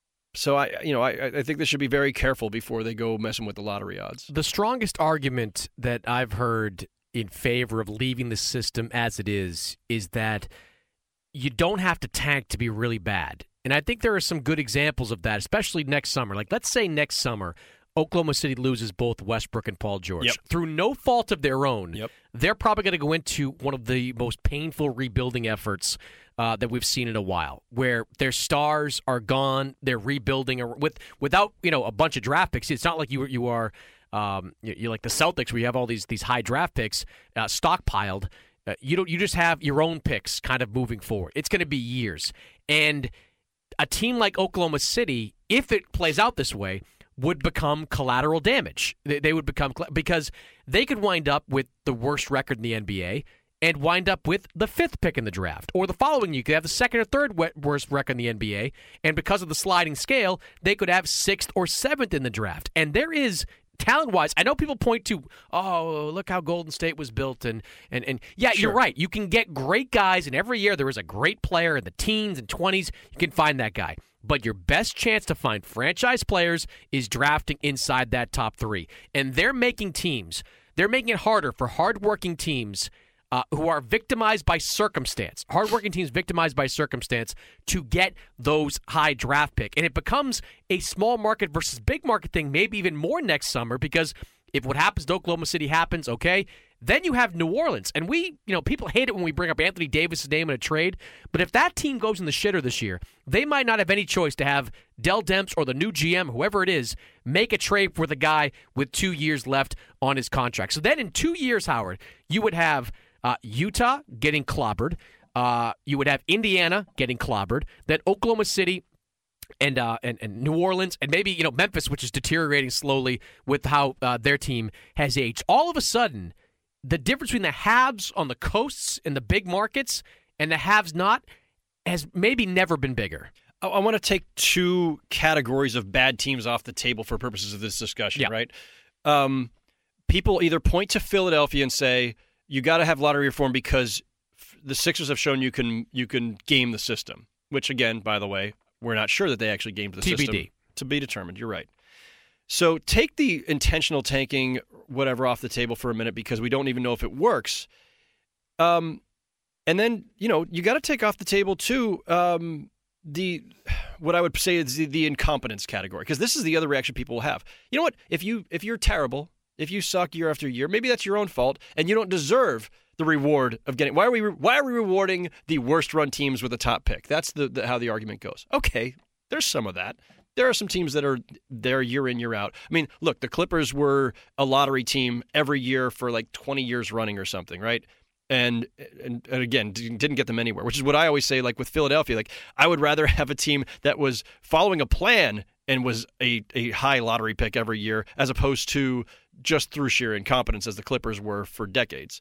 so I, you know, I, I think they should be very careful before they go messing with the lottery odds. The strongest argument that I've heard in favor of leaving the system as it is is that you don't have to tank to be really bad. And I think there are some good examples of that, especially next summer. Like, let's say next summer, Oklahoma City loses both Westbrook and Paul George. Yep. Through no fault of their own, yep. they're probably going to go into one of the most painful rebuilding efforts uh, that we've seen in a while, where their stars are gone, they're rebuilding with without you know a bunch of draft picks. It's not like you you are um, you're like the Celtics, where you have all these these high draft picks uh, stockpiled. Uh, you don't. You just have your own picks kind of moving forward. It's going to be years, and a team like Oklahoma City, if it plays out this way, would become collateral damage. They, they would become because they could wind up with the worst record in the N B A and wind up with the fifth pick in the draft. Or the following year, you could have the second or third worst record in the N B A, and because of the sliding scale, they could have sixth or seventh in the draft. And there is, talent-wise, I know people point to, oh, look how Golden State was built, and and, and yeah, sure. You're right. You can get great guys, and every year there is a great player in the teens and twenties. You can find that guy. But your best chance to find franchise players is drafting inside that top three. And they're making teams, they're making it harder for hardworking teams uh, who are victimized by circumstance, hardworking teams victimized by circumstance, to get those high draft pick. And it becomes a small market versus big market thing, maybe even more next summer, because if what happens to Oklahoma City happens, okay, then you have New Orleans. And we, you know, people hate it when we bring up Anthony Davis' name in a trade, but if that team goes in the shitter this year, they might not have any choice to have Dell Demps or the new G M, whoever it is, make a trade for the guy with two years left on his contract. So then in two years, Howard, you would have uh, Utah getting clobbered. Uh, you would have Indiana getting clobbered. Then Oklahoma City and, uh, and and New Orleans, and maybe you know Memphis, which is deteriorating slowly with how uh, their team has aged. All of a sudden, the difference between the haves on the coasts and the big markets and the haves not has maybe never been bigger. I, I want to take two categories of bad teams off the table for purposes of this discussion, yeah. right? Um, people either point to Philadelphia and say, you got to have lottery reform because f- the Sixers have shown you can you can game the system, which, again, by the way, we're not sure that they actually gamed the T B D. system. To be determined. You're right. So take the intentional tanking, whatever, off the table for a minute because we don't even know if it works. Um, and then, you know, you got to take off the table, too, um, the what I would say is the, the incompetence category, because this is the other reaction people will have. You know what? If, you, if you're terrible, if you suck year after year, maybe that's your own fault, and you don't deserve the reward of getting. Why are we Why are we rewarding the worst-run teams with a top pick? That's the, the how the argument goes. Okay, there's some of that. There are some teams that are there year in, year out. I mean, look, the Clippers were a lottery team every year for like twenty years running or something, right? And, and and again, didn't get them anywhere, which is what I always say, like with Philadelphia. Like, I would rather have a team that was following a plan and was a, a high lottery pick every year as opposed to just through sheer incompetence as the Clippers were for decades.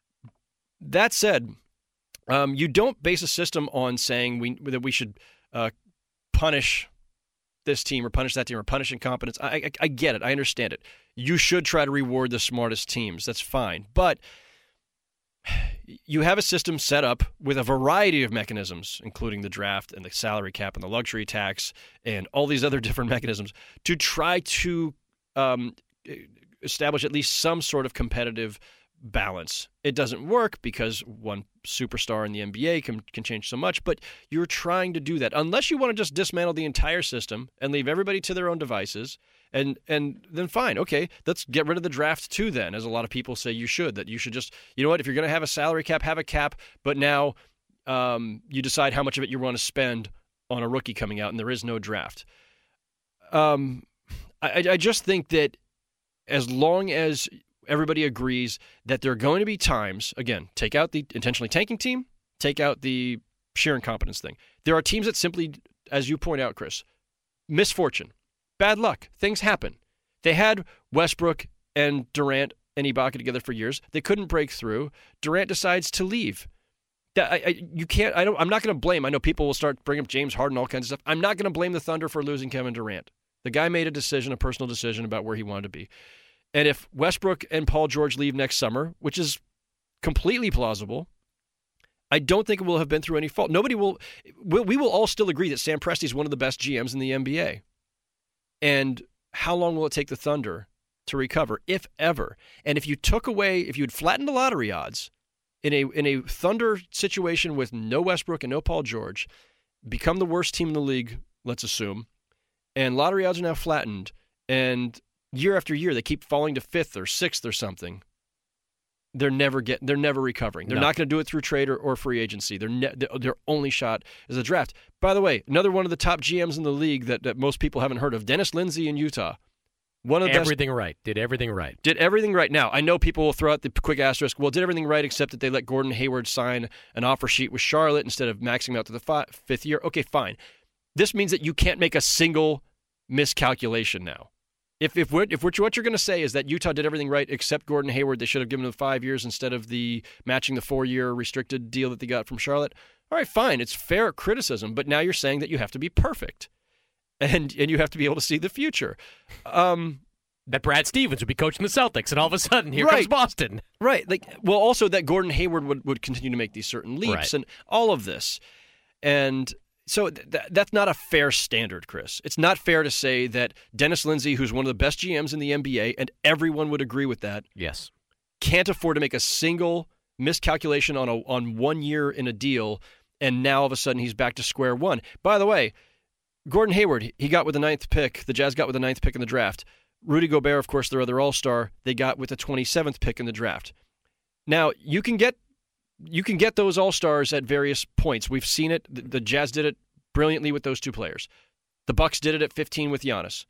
That said, um, you don't base a system on saying we that we should uh, punish this team or punish that team or punish incompetence. I, I, I get it. I understand it. You should try to reward the smartest teams. That's fine. But you have a system set up with a variety of mechanisms, including the draft and the salary cap and the luxury tax and all these other different mechanisms to try to um, establish at least some sort of competitive balance. It doesn't work because one superstar in the N B A can can change so much, but you're trying to do that. Unless you want to just dismantle the entire system and leave everybody to their own devices, and and then fine, okay, let's get rid of the draft too then, as a lot of people say you should, that you should just, you know what, if you're going to have a salary cap, have a cap, but now um, you decide how much of it you want to spend on a rookie coming out, and there is no draft. Um, I, I just think that as long as everybody agrees that there are going to be times, again, take out the intentionally tanking team, take out the sheer incompetence thing. There are teams that simply, as you point out, Chris, misfortune, bad luck, things happen. They had Westbrook and Durant and Ibaka together for years. They couldn't break through. Durant decides to leave. That, I, I, you can't. I don't. I'm not going to blame. I know people will start bringing up James Harden, all kinds of stuff. I'm not going to blame the Thunder for losing Kevin Durant. The guy made a decision, a personal decision about where he wanted to be. And if Westbrook and Paul George leave next summer, which is completely plausible. I don't think it will have been through any fault. Nobody will. We will all still agree that Sam Presti is one of the best G Ms in the N B A. And how long will it take the Thunder to recover, if ever? And if you took away, if you had flattened the lottery odds in a in a Thunder situation with no Westbrook and no Paul George, become the worst team in the league, let's assume, and lottery odds are now flattened, and year after year they keep falling to fifth or sixth or something. They're never get. They're never recovering. They're no. not going to do it through trade or, or free agency. Their ne- their only shot is a draft. By the way, another one of the top G Ms in the league that, that most people haven't heard of, Dennis Lindsey in Utah. One of the everything best, right. Did everything right. Did everything right. Now I know people will throw out the quick asterisk. Well, did everything right except that they let Gordon Hayward sign an offer sheet with Charlotte instead of maxing out to the fi- fifth year. Okay, fine. This means that you can't make a single miscalculation now. If if, we're, if we're, what you're going to say is that Utah did everything right except Gordon Hayward, they should have given him five years instead of the matching the four-year restricted deal that they got from Charlotte. All right, fine. It's fair criticism, but now you're saying that you have to be perfect, and and you have to be able to see the future. Um, that Brad Stevens would be coaching the Celtics, and all of a sudden, here right, comes Boston. Right. Like, well, also that Gordon Hayward would, would continue to make these certain leaps right. and all of this. And so th- that's not a fair standard, Chris. It's not fair to say that Dennis Lindsey, who's one of the best G Ms in the N B A, and everyone would agree with that, yes, can't afford to make a single miscalculation on a on one year in a deal, and now all of a sudden he's back to square one. By the way, Gordon Hayward, he got with the ninth pick. The Jazz got with the ninth pick in the draft. Rudy Gobert, of course, their other all-star, they got with the twenty-seventh pick in the draft. Now, you can get You can get those all-stars at various points. We've seen it. The Jazz did it brilliantly with those two players. The Bucks did it at fifteen with Giannis.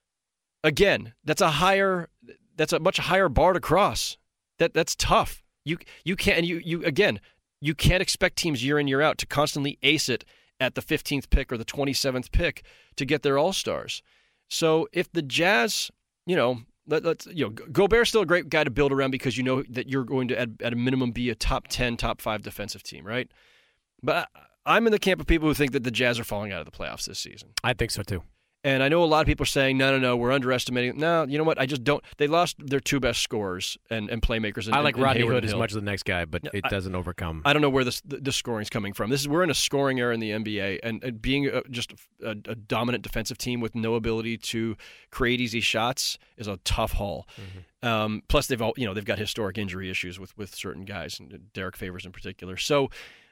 Again, that's a higher, that's a much higher bar to cross. That that's tough. You you can't and you you again you can't expect teams year in year out to constantly ace it at the fifteenth pick or the twenty-seventh pick to get their all-stars. So if the Jazz, you know. Let, let's you know, Gobert's still a great guy to build around because you know that you're going to, at, at a minimum, be a top ten, top five defensive team, right? But I, I'm in the camp of people who think that the Jazz are falling out of the playoffs this season. I think so too. And I know a lot of people are saying, no, no, no, we're underestimating. No, you know what? I just don't. They lost their two best scorers and, and playmakers. In, I like in, Rodney in Hood as Hill. much as the next guy, but it I, doesn't overcome. I don't know where this, the, the scoring's coming from. This is We're in a scoring era in the N B A, and, and being a, just a, a dominant defensive team with no ability to create easy shots is a tough haul. Mm-hmm. Um, plus, they've all you know they've got historic injury issues with, with certain guys, and Derek Favors in particular. So,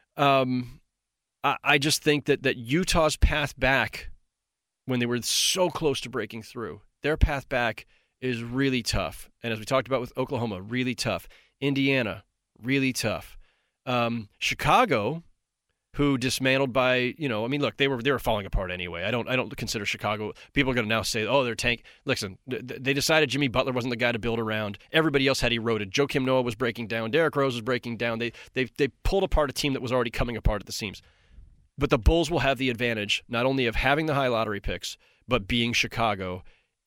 um, I, I just think that that Utah's path back, when they were so close to breaking through, their path back is really tough. And as we talked about with Oklahoma, really tough. Indiana, really tough. Um, Chicago, who dismantled by, you know, I mean, look, they were they were falling apart anyway. I don't I don't consider Chicago. People are going to now say, oh, they're tank. Listen, they decided Jimmy Butler wasn't the guy to build around. Everybody else had eroded. Joakim Noah was breaking down. Derrick Rose was breaking down. They they they pulled apart a team that was already coming apart at the seams. But the Bulls will have the advantage not only of having the high lottery picks, but being Chicago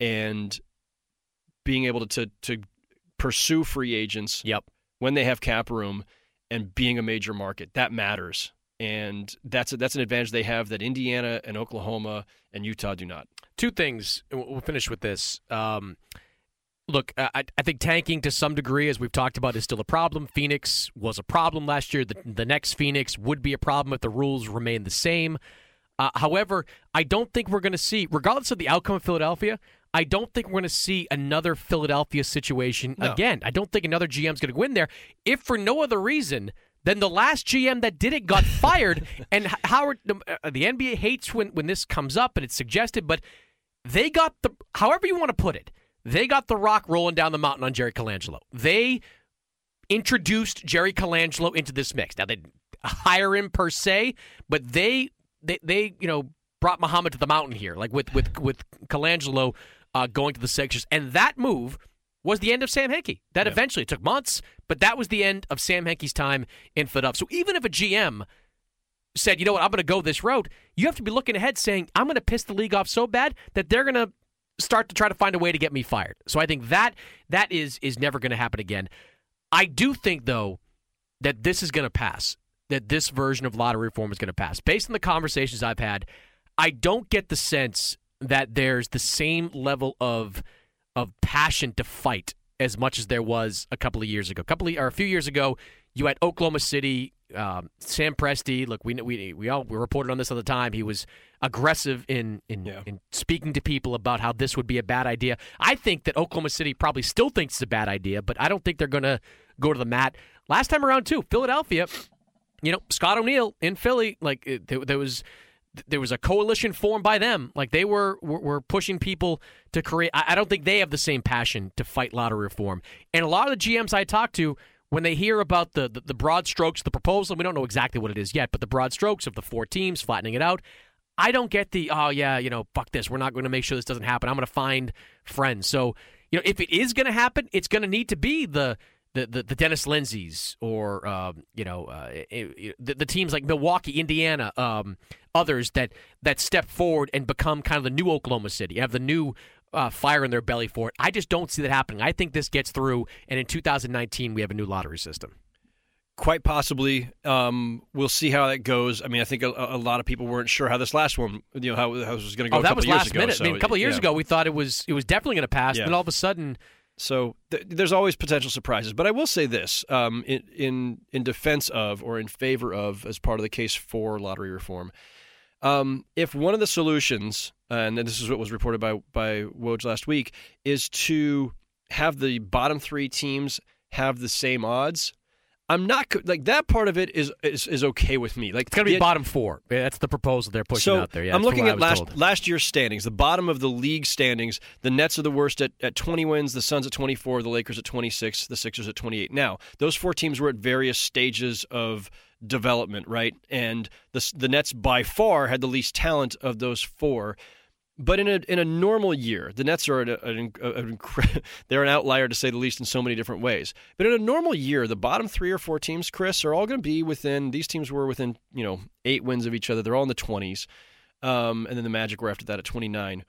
and being able to to, to pursue free agents yep. when they have cap room and being a major market. That matters. And that's a, that's an advantage they have that Indiana and Oklahoma and Utah do not. Two things. We'll finish with this. Um, look, I, I think tanking to some degree, as we've talked about, is still a problem. Phoenix was a problem last year. The, the next Phoenix would be a problem if the rules remain the same. Uh, however, I don't think we're going to see, regardless of the outcome of Philadelphia, I don't think we're going to see another Philadelphia situation no. again. I don't think another G M's going to win there, if for no other reason than the last G M that did it got fired. And Howard, the N B A hates when, when this comes up and it's suggested, but they got the, however you want to put it, they got the rock rolling down the mountain on Jerry Colangelo. They introduced Jerry Colangelo into this mix. Now, they didn't hire him per se, but they, they, they you know, brought Muhammad to the mountain here, like with, with, with Colangelo uh, going to the Sixers. And that move was the end of Sam Hinkie. That yeah. eventually, it took months, but that was the end of Sam Hinkie's time in Philadelphia. So even if a G M said, you know what, I'm going to go this route, you have to be looking ahead saying, I'm going to piss the league off so bad that they're going to start to try to find a way to get me fired. So I think that that is is never going to happen again. I do think, though, that this is going to pass, that this version of lottery reform is going to pass. Based on the conversations I've had, I don't get the sense that there's the same level of of passion to fight as much as there was a couple of years ago. A couple of, or a few years ago, you had Oklahoma City, um, Sam Presti. Look, we we we all we reported on this all the time. He was aggressive in in, yeah. in speaking to people about how this would be a bad idea. I think that Oklahoma City probably still thinks it's a bad idea, but I don't think they're going to go to the mat. Last time around, too, Philadelphia. You know, Scott O'Neill in Philly. Like it, there, there was. There was a coalition formed by them. Like they were were, were pushing people to create. I, I don't think they have the same passion to fight lottery reform. And a lot of the G Ms I talk to, when they hear about the, the, the broad strokes, the proposal, we don't know exactly what it is yet, but the broad strokes of the four teams flattening it out, I don't get the, oh, yeah, you know, fuck this. We're not going to make sure this doesn't happen. I'm going to find friends. So, you know, if it is going to happen, it's going to need to be the the the, the Dennis Lindsays or, um, you know, uh, it, the, the teams like Milwaukee, Indiana, um, others that, that step forward and become kind of the new Oklahoma City, have the new uh, fire in their belly for it. I just don't see that happening. I think this gets through, and in two thousand nineteen, we have a new lottery system. Quite possibly. Um, we'll see how that goes. I mean, I think a, a lot of people weren't sure how this last one, you know, how, how it was going to go. Oh, a that couple was years last ago, minute. so, I mean, a couple of years yeah. ago, we thought it was it was definitely going to pass, Yeah. and then all of a sudden. So th- there's always potential surprises. But I will say this, um, in, in in defense of or in favor of, as part of the case for lottery reform, um, if one of the solutions, uh, and this is what was reported by, by Woj last week, is to have the bottom three teams have the same odds, I'm not co- like that part of it is is, is okay with me. Like It's going to be the- bottom four. That's the proposal they're pushing so out there. Yeah, I'm that's looking from at what I was last told. last year's standings. The bottom of the league standings. The Nets are the worst at, at twenty wins. The Suns at twenty-four. The Lakers at twenty-six. The Sixers at twenty-eight. Now, those four teams were at various stages of development, right? And the the Nets by far had the least talent of those four. But in a in a normal year, the Nets are an, an, an, they're an outlier to say the least in so many different ways. But in a normal year, the bottom three or four teams, Chris, are all going to be within. These teams were within you know eight wins of each other. They're all in the twenties, um, and then the Magic were after that at twenty-nine.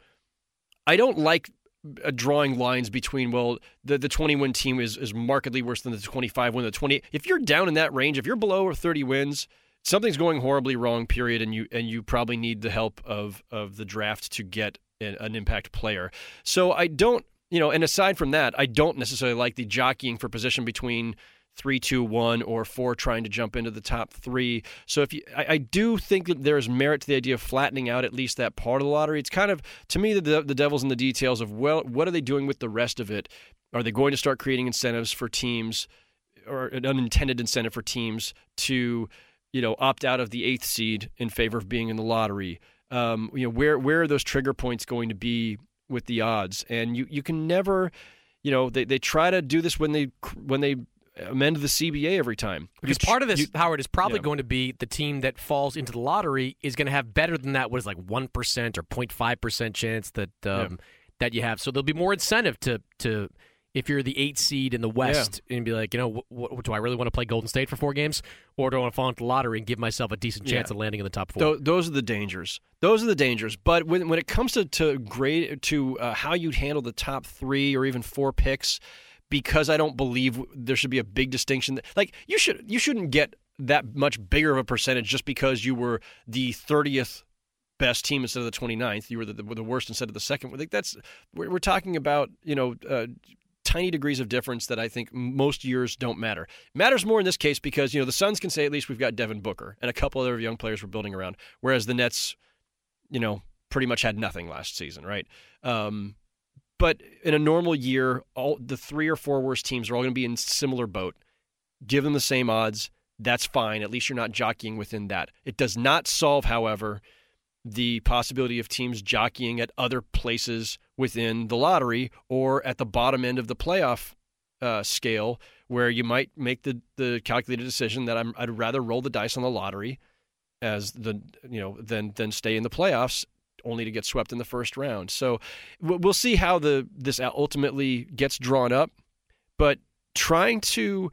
I don't like uh, drawing lines between well, the the twenty win team is is markedly worse than the twenty-five win. The twenty, if you're down in that range, if you're below or thirty wins. Something's going horribly wrong, period, and you and you probably need the help of of the draft to get an, an impact player. So I don't, you know, and aside from that, I don't necessarily like the jockeying for position between three, two, one, or four trying to jump into the top three. So if you, I, I do think that there is merit to the idea of flattening out at least that part of the lottery. It's kind of, to me, the the devil's in the details of, well, what are they doing with the rest of it? Are they going to start creating incentives for teams, or an unintended incentive for teams to you know, opt out of the eighth seed in favor of being in the lottery? Um, you know, where where are those trigger points going to be with the odds? And you, you can never, you know, they, they try to do this when they when they amend the C B A every time. Because You- part of this, you- Howard, is probably yeah. going to be the team that falls into the lottery is going to have better than that. What is like one percent or zero point five percent chance that um, that you have. So there'll be more incentive to to. If you're the eighth seed in the West and be like, you know, what, what, do I really want to play Golden State for four games, or do I want to fall into the lottery and give myself a decent chance Yeah. of landing in the top four? Tho- those are the dangers. Those are the dangers. But when when it comes to to grade to uh, how you'd handle the top three or even four picks, because I don't believe there should be a big distinction. Like you should you shouldn't get that much bigger of a percentage just because you were the thirtieth best team instead of the twenty-ninth. You were the, the, the worst instead of the second. Like that's we're, we're talking about you know. Uh, tiny degrees of difference that I think most years don't matter. It matters more in this case because, you know, the Suns can say at least we've got Devin Booker and a couple other young players we're building around, whereas the Nets, you know, pretty much had nothing last season, right? Um, but in a normal year, all the three or four worst teams are all going to be in similar boat. Give them the same odds. That's fine. At least you're not jockeying within that. It does not solve, however, the possibility of teams jockeying at other places within the lottery or at the bottom end of the playoff uh, scale, where you might make the, the calculated decision that I'm, I'd rather roll the dice on the lottery as the you know than than stay in the playoffs, only to get swept in the first round. So we'll see how the this ultimately gets drawn up, but trying to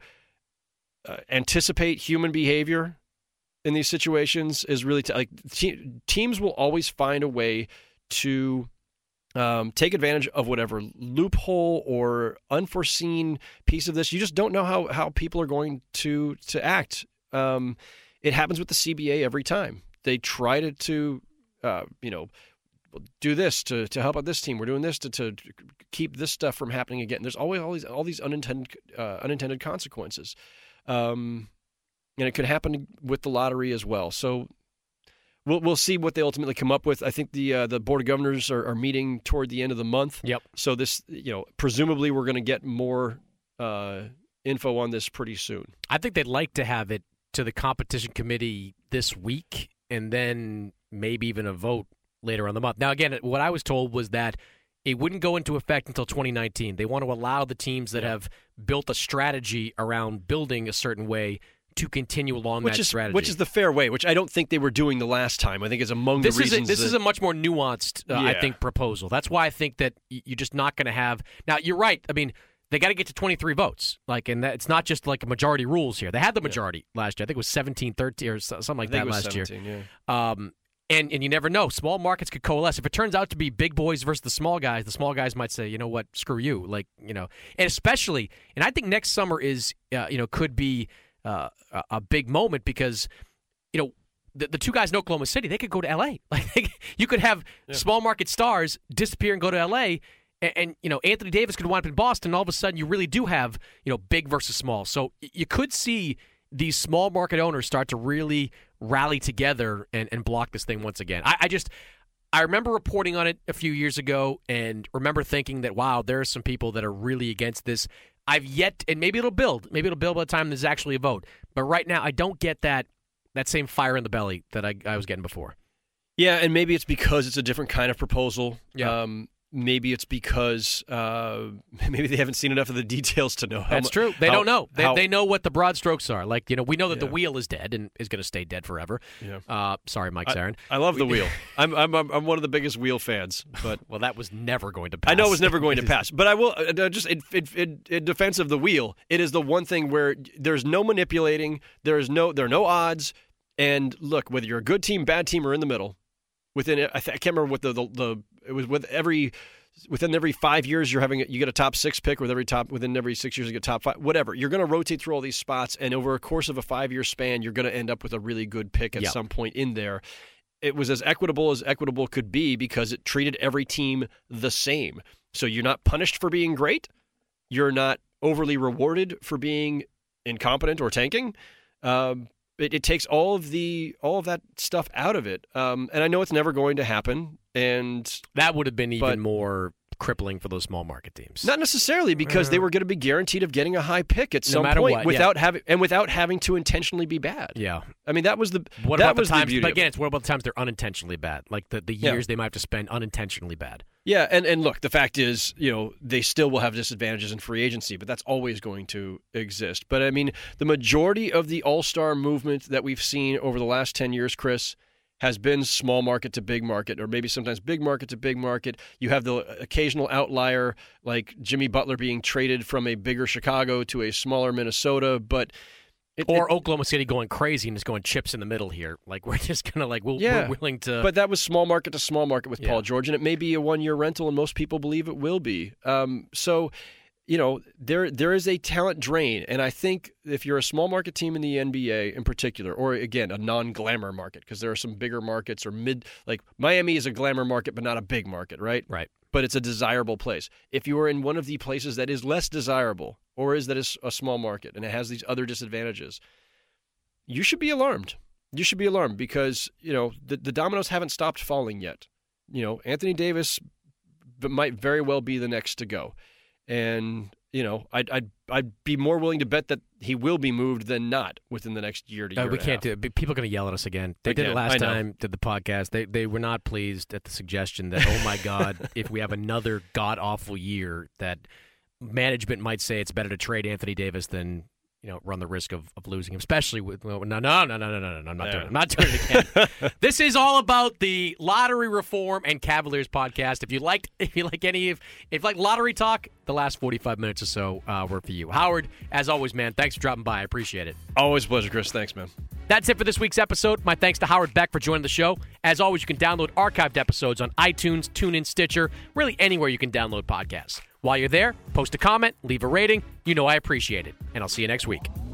uh, anticipate human behavior in these situations is really t- like te- teams will always find a way to um, take advantage of whatever loophole or unforeseen piece of this. You just don't know how, how people are going to to act. Um, it happens with the C B A every time. They try to, to uh, you know, do this to, to help out this team. We're doing this to, to keep this stuff from happening again. There's always all these all these unintended uh, unintended consequences, um, and it could happen with the lottery as well. So we'll we'll see what they ultimately come up with. I think the uh, the Board of Governors are, are meeting toward the end of the month. Yep. So this, you know, presumably we're going to get more uh, info on this pretty soon. I think they'd like to have it to the competition committee this week, and then maybe even a vote later on the month. Now, again, what I was told was that it wouldn't go into effect until twenty nineteen. They want to allow the teams that yeah. have built a strategy around building a certain way to continue along which that is, strategy. Which is the fair way, which I don't think they were doing the last time. I think it's among this the is reasons a, This that, is a much more nuanced, uh, yeah. I think, proposal. That's why I think that you're just not going to have... Now, you're right. I mean, they got to get to twenty-three votes. Like, and that, it's not just like a majority rules here. They had the majority yeah. last year. I think it was seventeen thirteen or something like I think that it was last seventeen, year. Yeah. Um, and, and you never know. Small markets could coalesce. If it turns out to be big boys versus the small guys, the small guys might say, you know what, screw you. Like, you know, and especially, and I think next summer is, uh, you know, could be uh, a, a big moment because, you know, the, the two guys in Oklahoma City, they could go to L A. Like, you could have yeah. small market stars disappear and go to L A, and, and, you know, Anthony Davis could wind up in Boston, and all of a sudden you really do have, you know, big versus small. So you could see these small market owners start to really rally together and, and block this thing once again. I, I just, I remember reporting on it a few years ago and remember thinking that, wow, there are some people that are really against this. I've yet, and maybe it'll build. Maybe it'll build by the time there's actually a vote. But right now, I don't get that that same fire in the belly that I, I was getting before. Yeah, and maybe it's because it's a different kind of proposal. Yeah. Um, maybe it's because uh, maybe they haven't seen enough of the details to know how That's mu- true. They how, don't know. They, how, they know what the broad strokes are. Like, you know, we know that yeah. the wheel is dead and is going to stay dead forever. Yeah. Uh, sorry, Mike Zarin. I, I love we, the wheel. I'm, I'm I'm one of the biggest wheel fans. But well, that was never going to pass. I know it was never going to pass. But I will uh, just in, in, in defense of the wheel. It is the one thing where there's no manipulating. There is no there are no odds. And look, whether you're a good team, bad team, or in the middle, within I, th- I can't remember what the, the the it was with every. Within every five years, you're having you get a top six pick. With every top within every six years, you get top five. Whatever, you're going to rotate through all these spots, and over a course of a five year span, you're going to end up with a really good pick at yep. some point in there. It was as equitable as equitable could be because it treated every team the same. So you're not punished for being great. You're not overly rewarded for being incompetent or tanking. Um, it, it takes all of the all of that stuff out of it. Um, and I know it's never going to happen. And that would have been even but, more crippling for those small market teams. Not necessarily, because uh, they were going to be guaranteed of getting a high pick at some no matter point what, without yeah. having and without having to intentionally be bad. Yeah, I mean that was the what that about was the times? the beauty But of again, it. it's what about the times they're unintentionally bad, like the, the years yeah. they might have to spend unintentionally bad. Yeah, and, and look, the fact is, you know, they still will have disadvantages in free agency, but that's always going to exist. But I mean, the majority of the all-star movement that we've seen over the last ten years, Chris, has been small market to big market, or maybe sometimes big market to big market. You have the occasional outlier like Jimmy Butler being traded from a bigger Chicago to a smaller Minnesota, but it, or it, Oklahoma City going crazy and just going chips in the middle here. Like we're just gonna like we'll, yeah, we're willing to. But that was small market to small market with yeah. Paul George, and it may be a one year rental, and most people believe it will be. Um, so. You know, there there is a talent drain, and I think if you're a small market team in the N B A in particular, or again a non-glamour market, because there are some bigger markets or mid, like Miami is a glamour market but not a big market, right? Right. But it's a desirable place. If you are in one of the places that is less desirable, or is that is a small market and it has these other disadvantages, you should be alarmed. You should be alarmed because you know the the dominoes haven't stopped falling yet. You know, Anthony Davis might very well be the next to go. And, you know, I'd, I'd I'd be more willing to bet that he will be moved than not within the next year to year. Uh, we and can't a half. do it. People are going to yell at us again. They again, did it last time, did the podcast. They they were not pleased at the suggestion that, oh, my God, if we have another god-awful year, that management might say it's better to trade Anthony Davis than, you know, run the risk of, of losing him, especially with no, no, no, no, no, no, no, no, I'm not yeah. doing it. I'm not doing it again. This is all about the lottery reform and Cavaliers podcast. If you liked, if you like any of, if you like lottery talk, the last forty-five minutes or so uh, were for you. Howard, as always, man, thanks for dropping by. I appreciate it. Always a pleasure, Chris. Thanks, man. That's it for this week's episode. My thanks to Howard Beck for joining the show. As always, you can download archived episodes on iTunes, TuneIn, Stitcher, really anywhere you can download podcasts. While you're there, post a comment, leave a rating. You know I appreciate it. And I'll see you next week.